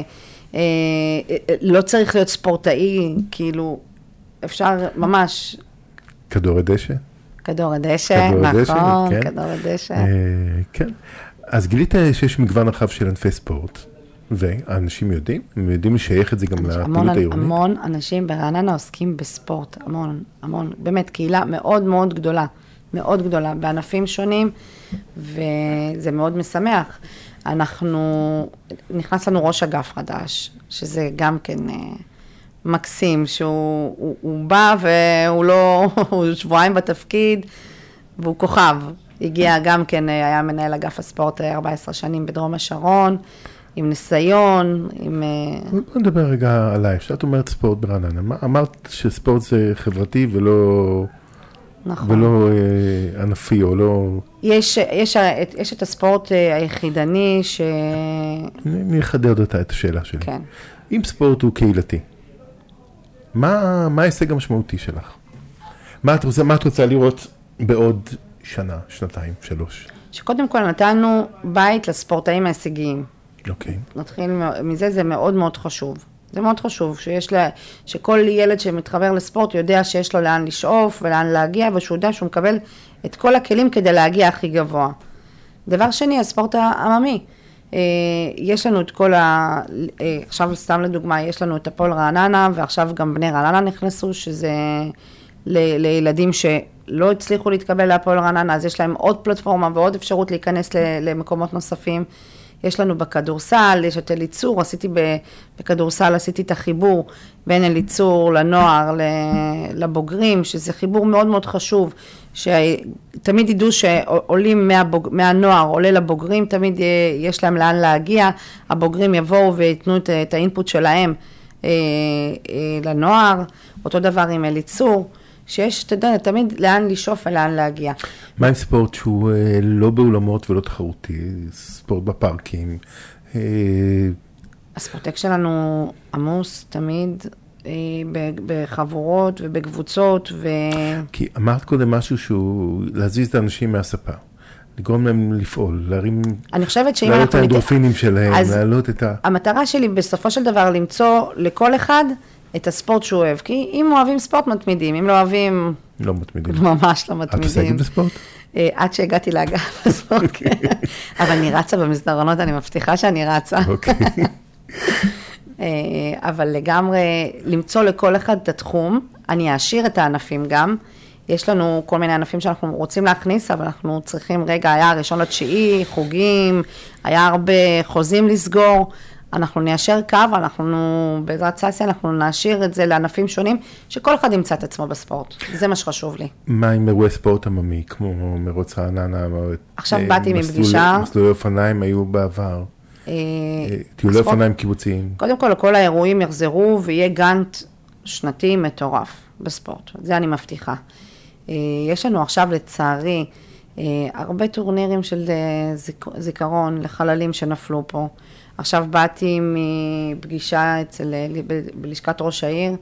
לא צריך להיות ספורטאי, כאילו, אפשר ממש... כדור הדשא? כדור הדשא, נכון, כדור הדשא. כן, אז גילית שיש מגוון רחב של ענפי ספורט, ואנשים יודעים, הם יודעים לשייך את זה גם לפעילות העירונית. המון אנשים ברעננה עוסקים בספורט, המון, המון, באמת קהילה מאוד מאוד גדולה, מאוד גדולה, בענפים שונים, וזה מאוד משמח. אנחנו, נכנס לנו ראש אגף חדש, שזה גם כן מקסים, שהוא הוא, הוא בא והוא לא, הוא שבועיים בתפקיד, והוא כוכב. הגיע גם כן, היה מנהל אגף הספורט ארבע עשרה שנים בדרום השרון, עם ניסיון, עם... בוא נדבר רגע עלייך, שאת אומרת ספורט ברעננה. אמרת שספורט זה חברתי ולא... נכון. ולא אה, ענפי או לא... יש, יש, יש את הספורט היחידני ש... אני אחדד אותה את השאלה שלי. כן. אם ספורט הוא קהילתי, מה, מה ההישג המשמעותי שלך? מה את רוצה, מה את רוצה לראות בעוד שנה, שנתיים, שלוש? שקודם כל נתנו בית לספורטאים ההישגיים. אוקיי. נתחיל מזה, זה מאוד מאוד חשוב. זה מאוד חשוב, שיש לה, שכל ילד שמתחבר לספורט יודע שיש לו לאן לשאוף ולאן להגיע, ושהוא יודע שהוא מקבל את כל הכלים כדי להגיע הכי גבוה. דבר שני, הספורט העממי. יש לנו את כל ה... עכשיו סתם לדוגמה, יש לנו את הפועל רעננה, ועכשיו גם בני רעננה נכנסו, שזה ל... לילדים שלא הצליחו להתקבל להפועל רעננה, אז יש להם עוד פלטפורמה ועוד אפשרות להיכנס ל... למקומות נוספים. יש לנו בכדורסל, יש את אליצור, עשיתי בכדורסל, עשיתי את החיבור בין אליצור לנוער, לבוגרים, שזה חיבור מאוד מאוד חשוב, שתמיד ידעו שעולים מהבוג... מהנוער, עולה לבוגרים, תמיד יש להם לאן להגיע, הבוגרים יבואו ויתנו את, את האינפוט שלהם אה, אה, לנוער, אותו דבר עם אליצור, שיש, אתה יודע, תמיד לאן לשאוף ולאן להגיע. מה עם ספורט שהוא אה, לא באולמות ולא תחרותי, ספורט בפארקים? אה... הספורטק שלנו עמוס תמיד אה, בחבורות ובקבוצות. ו... כי אמרת קודם משהו שהוא להזיז את האנשים מהספה, לגרום להם לפעול, להרים... אני חושבת שאם אנחנו... להעלות את האנדרופינים שלהם, להעלות את ה... המטרה שלי בסופו של דבר למצוא לכל אחד את הספורט שהוא אוהב, כי אם אוהבים ספורט מתמידים, אם לא אוהבים... לא מתמידים. ממש לא מתמידים. את עוסקת בספורט? עד שהגעתי לאגף בספורט, כן. אבל אני רצה במסדרונות, אני מבטיחה שאני רצה. אוקיי. אבל לגמרי, למצוא לכל אחד את התחום, אני אעשיר את הענפים גם. יש לנו כל מיני ענפים שאנחנו רוצים להכניס, אבל אנחנו צריכים, רגע, היה ראשון לתשיעי, חוגים, היה הרבה חוזים לסגור, אנחנו ניישר קו, אנחנו בעזרת ססי, אנחנו נעשיר את זה לענפים שונים, שכל אחד ימצא את עצמו בספורט. זה מה שחשוב לי. מה עם אירועי ספורט עממי, כמו מרוץ רעננה? עכשיו באתי מפגישה. מסלולי אופניים היו בעבר. טיולי אופניים קיבוציים. קודם כל, כל האירועים יחזרו, ויהיה גאנט שנתי מטורף בספורט. זה אני מבטיחה. יש לנו עכשיו, לצערי, הרבה טורנירים של זיכרון לחללים שנפלו פה. עכשיו באתי מפגישה אצל, בלשכת ראש העיר,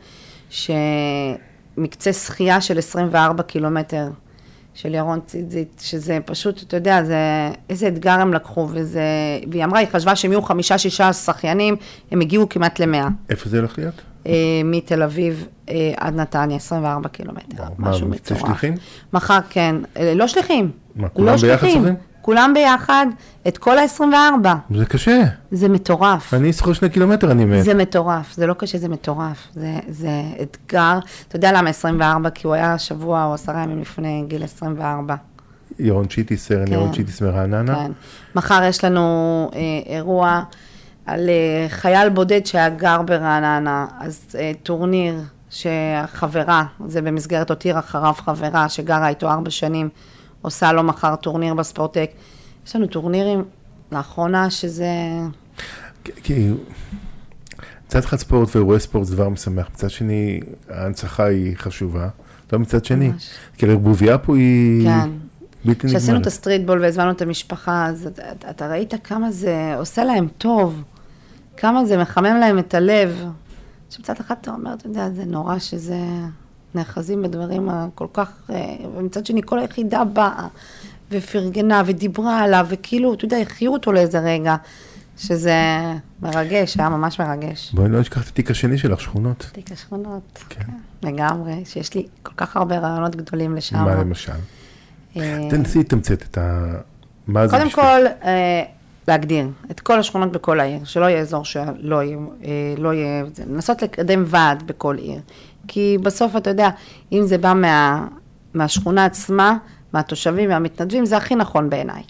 שמקצה שחייה של עשרים וארבעה קילומטר של ירון ציזית, שזה פשוט, אתה יודע, זה, איזה אתגר הם לקחו, וזה, והיא אמרה, היא חשבה שהם יהיו חמישה, שישה שחיינים, הם הגיעו כמעט למאה. איפה זה הולך להיות? מתל אביב עד נתניה, עשרים וארבעה קילומטר. מה, מקצה שליחים? מחר, כן. לא שליחים. מה, כולם ביחד שוחים? כולם ביחד, את כל ה-עשרים וארבע. זה קשה. זה מטורף. אני אשחור שני קילומטר, אני מת. זה מטורף, זה לא קשה, זה מטורף. זה, זה אתגר. אתה יודע למה עשרים וארבע? כי הוא היה שבוע או עשרה ימים לפני גיל עשרים וארבע. ירון צ'יטיס, סרן כן. ירון צ'יטיס מרעננה. כן. מחר יש לנו אה, אירוע על אה, חייל בודד שהיה גר ברעננה, אז אה, טורניר שהחברה, זה במסגרת אותיר אחריו חברה, שגרה איתו ארבע שנים, עושה לו מחר טורניר בספורטק. יש לנו טורנירים לאחרונה שזה... כי מצד אחד ספורט ואירועי ספורט זה דבר משמח, מצד שני ההנצחה היא חשובה, לא מצד שני, כי הערבוביה פה היא כן. בלתי נגמרת. כשעשינו את הסטריטבול והזמנו את המשפחה, אז אתה, אתה ראית כמה זה עושה להם טוב, כמה זה מחמם להם את הלב, שמצד אחד אתה אומר, אתה יודע, זה נורא שזה... נאחזים בדברים כל כך, ומצד שני כל היחידה באה ופרגנה ודיברה עליו, וכאילו, אתה יודע, החיו אותו לאיזה רגע, שזה מרגש, היה ממש מרגש. בואי לא נשכח את התיק השני שלך, שכונות. תיק השכונות, כן. לגמרי, שיש לי כל כך הרבה רעיונות גדולים לשם. מה למשל? תנסי לתמצת את ה... מה זה קודם כל, להגדיר את כל השכונות בכל העיר, שלא יהיה אזור שלא יהיה, לא יהיה, לנסות לקדם ועד בכל עיר. כי בסוף אתה יודע, אם זה בא מה, מהשכונה עצמה, מהתושבים, מהמתנדבים, זה הכי נכון בעיניי.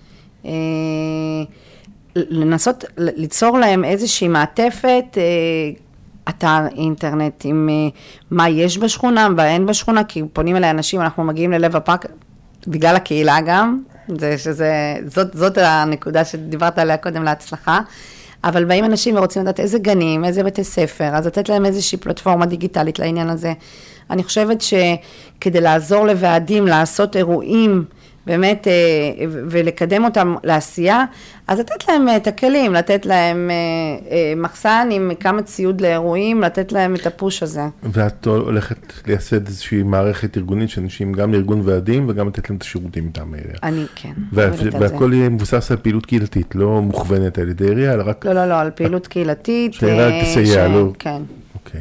לנסות ליצור להם איזושהי מעטפת, אתר אינטרנט עם מה יש בשכונה, מה אין בשכונה, כי פונים אליי אנשים, אנחנו מגיעים ללב הפארק, בגלל הקהילה גם, זה, שזה, זאת, זאת הנקודה שדיברת עליה קודם להצלחה, אבל באים אנשים ורוצים לדעת איזה גנים, איזה בתי ספר, אז לתת להם איזושהי פלטפורמה דיגיטלית לעניין הזה. אני חושבת שכדי לעזור לוועדים לעשות אירועים באמת, ולקדם אותם לעשייה, אז לתת להם את הכלים, לתת להם מחסן עם כמה ציוד לאירועים, לתת להם את הפוש הזה. ואת הולכת לייסד איזושהי מערכת ארגונית שאנשים גם לארגון ועדים, וגם לתת להם את השירותים מטעם העירייה. אני כן. והכל יהיה מבוסס על פעילות קהילתית, לא מוכוונת על ידי העירייה, אלא רק... לא, לא, לא, על פעילות קהילתית. שהעירייה תסייע, לא? כן. אוקיי.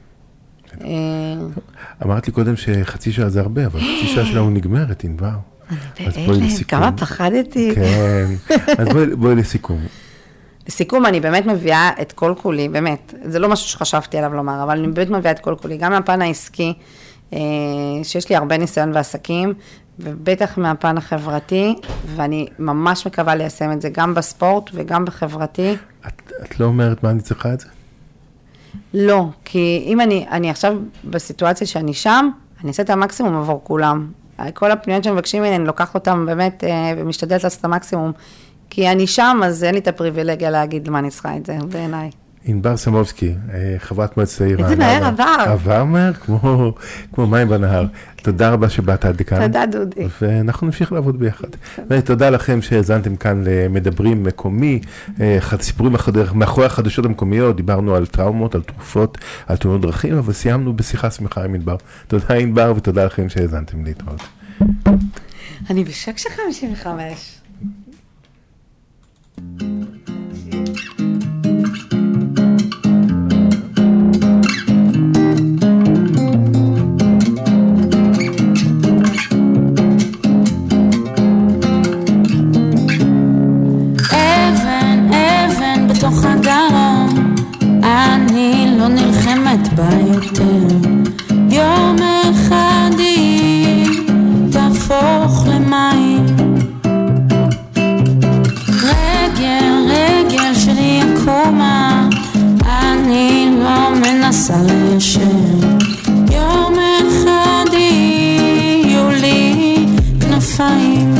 אמרת לי קודם שחצי שעה זה הרבה, אבל חצי שעה שלנו נגמרת, ענבר. אני כמה פחדתי. כן, אז בואי לסיכום. לסיכום, אני באמת מביאה את כל כולי, באמת, זה לא משהו שחשבתי עליו לומר, אבל אני באמת מביאה את כל כולי, גם מהפן העסקי, שיש לי הרבה ניסיון בעסקים, ובטח מהפן החברתי, ואני ממש מקווה ליישם את זה גם בספורט וגם בחברתי. את, את לא אומרת מה אני צריכה את זה? לא, כי אם אני, אני עכשיו בסיטואציה שאני שם, אני אעשה את המקסימום עבור כולם. כל הפניות שמבקשים ממני, אני לוקחת אותם באמת ומשתדלת לעשות את המקסימום, כי אני שם, אז אין לי את הפריבילגיה להגיד מה אני צריכה את זה, בעיניי. ענבר סמובסקי, חברת מועצת העיר. איזה מהר עבר. עבר מהר, כמו, כמו מים בנהר. תודה רבה שבאת עד כאן. תודה דודי. ואנחנו נמשיך לעבוד ביחד. ותודה לכם שהזנתם כאן למדברים מקומי, סיפורים מאחורי החדשות המקומיות, דיברנו על טראומות, על תרופות, על תאונות דרכים, אבל סיימנו בשיחה שמחה עם ענבר. תודה ענבר ותודה לכם שהזנתם להתראות. אני בשק של חמישים וחמש. בתוך הגרון, אני לא נלחמת בה יותר. יום אחד היא תהפוך למים. רגל, רגל שלי יקומה, אני לא מנסה ליישר. יום אחד יהיו לי כנפיים.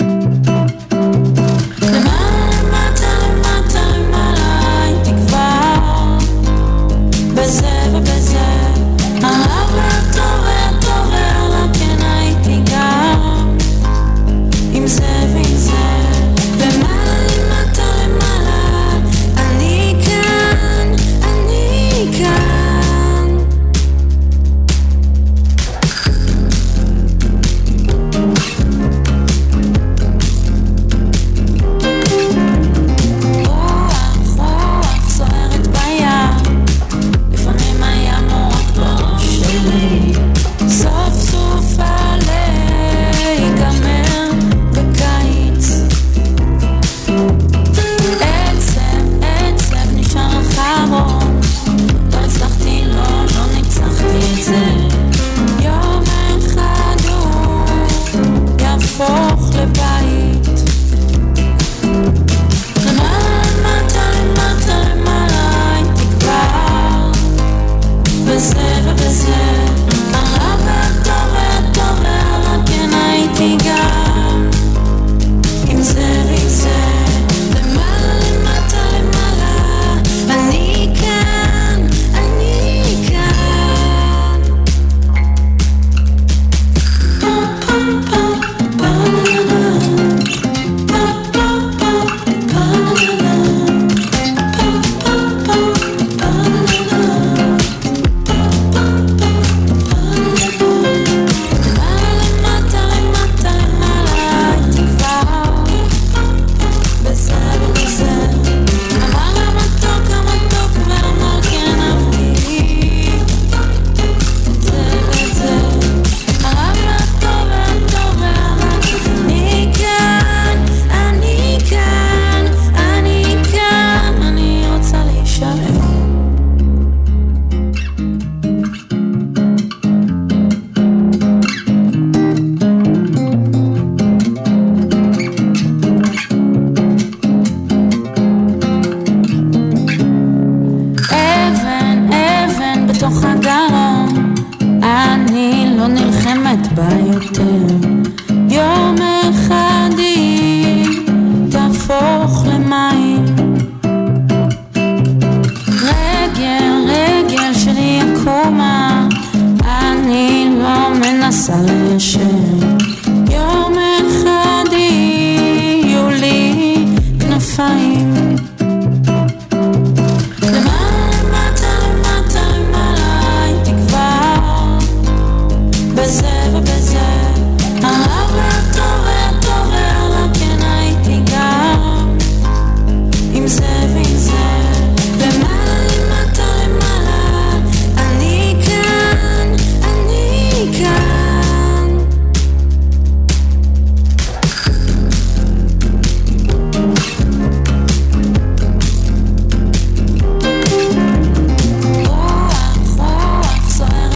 בזה ובזה, הרב טובר טובר, רק כן הייתי גם עם זה ועם זה, למעלה למטה למעלה, אני כאן, אני כאן. רוח, רוח סוערת בים, לפעמים היה מורק בראש שלי, סוף סוף להיגמר בקיץ. עצב, עצב נשאר אחרון, לא הצלחתי, לא, לא ניצחתי את זה. יום אחד הוא יהפוך לבית. למעלה למטה למטה למעלה הייתי כבר בזה ובזה, הרב טובר טובר, רק כן הייתי גם עם זה ועם זה, למעלה למטה למעלה, אני כאן, אני כאן. פה פה פה פה יקומה, אני לא מנסה ליישר.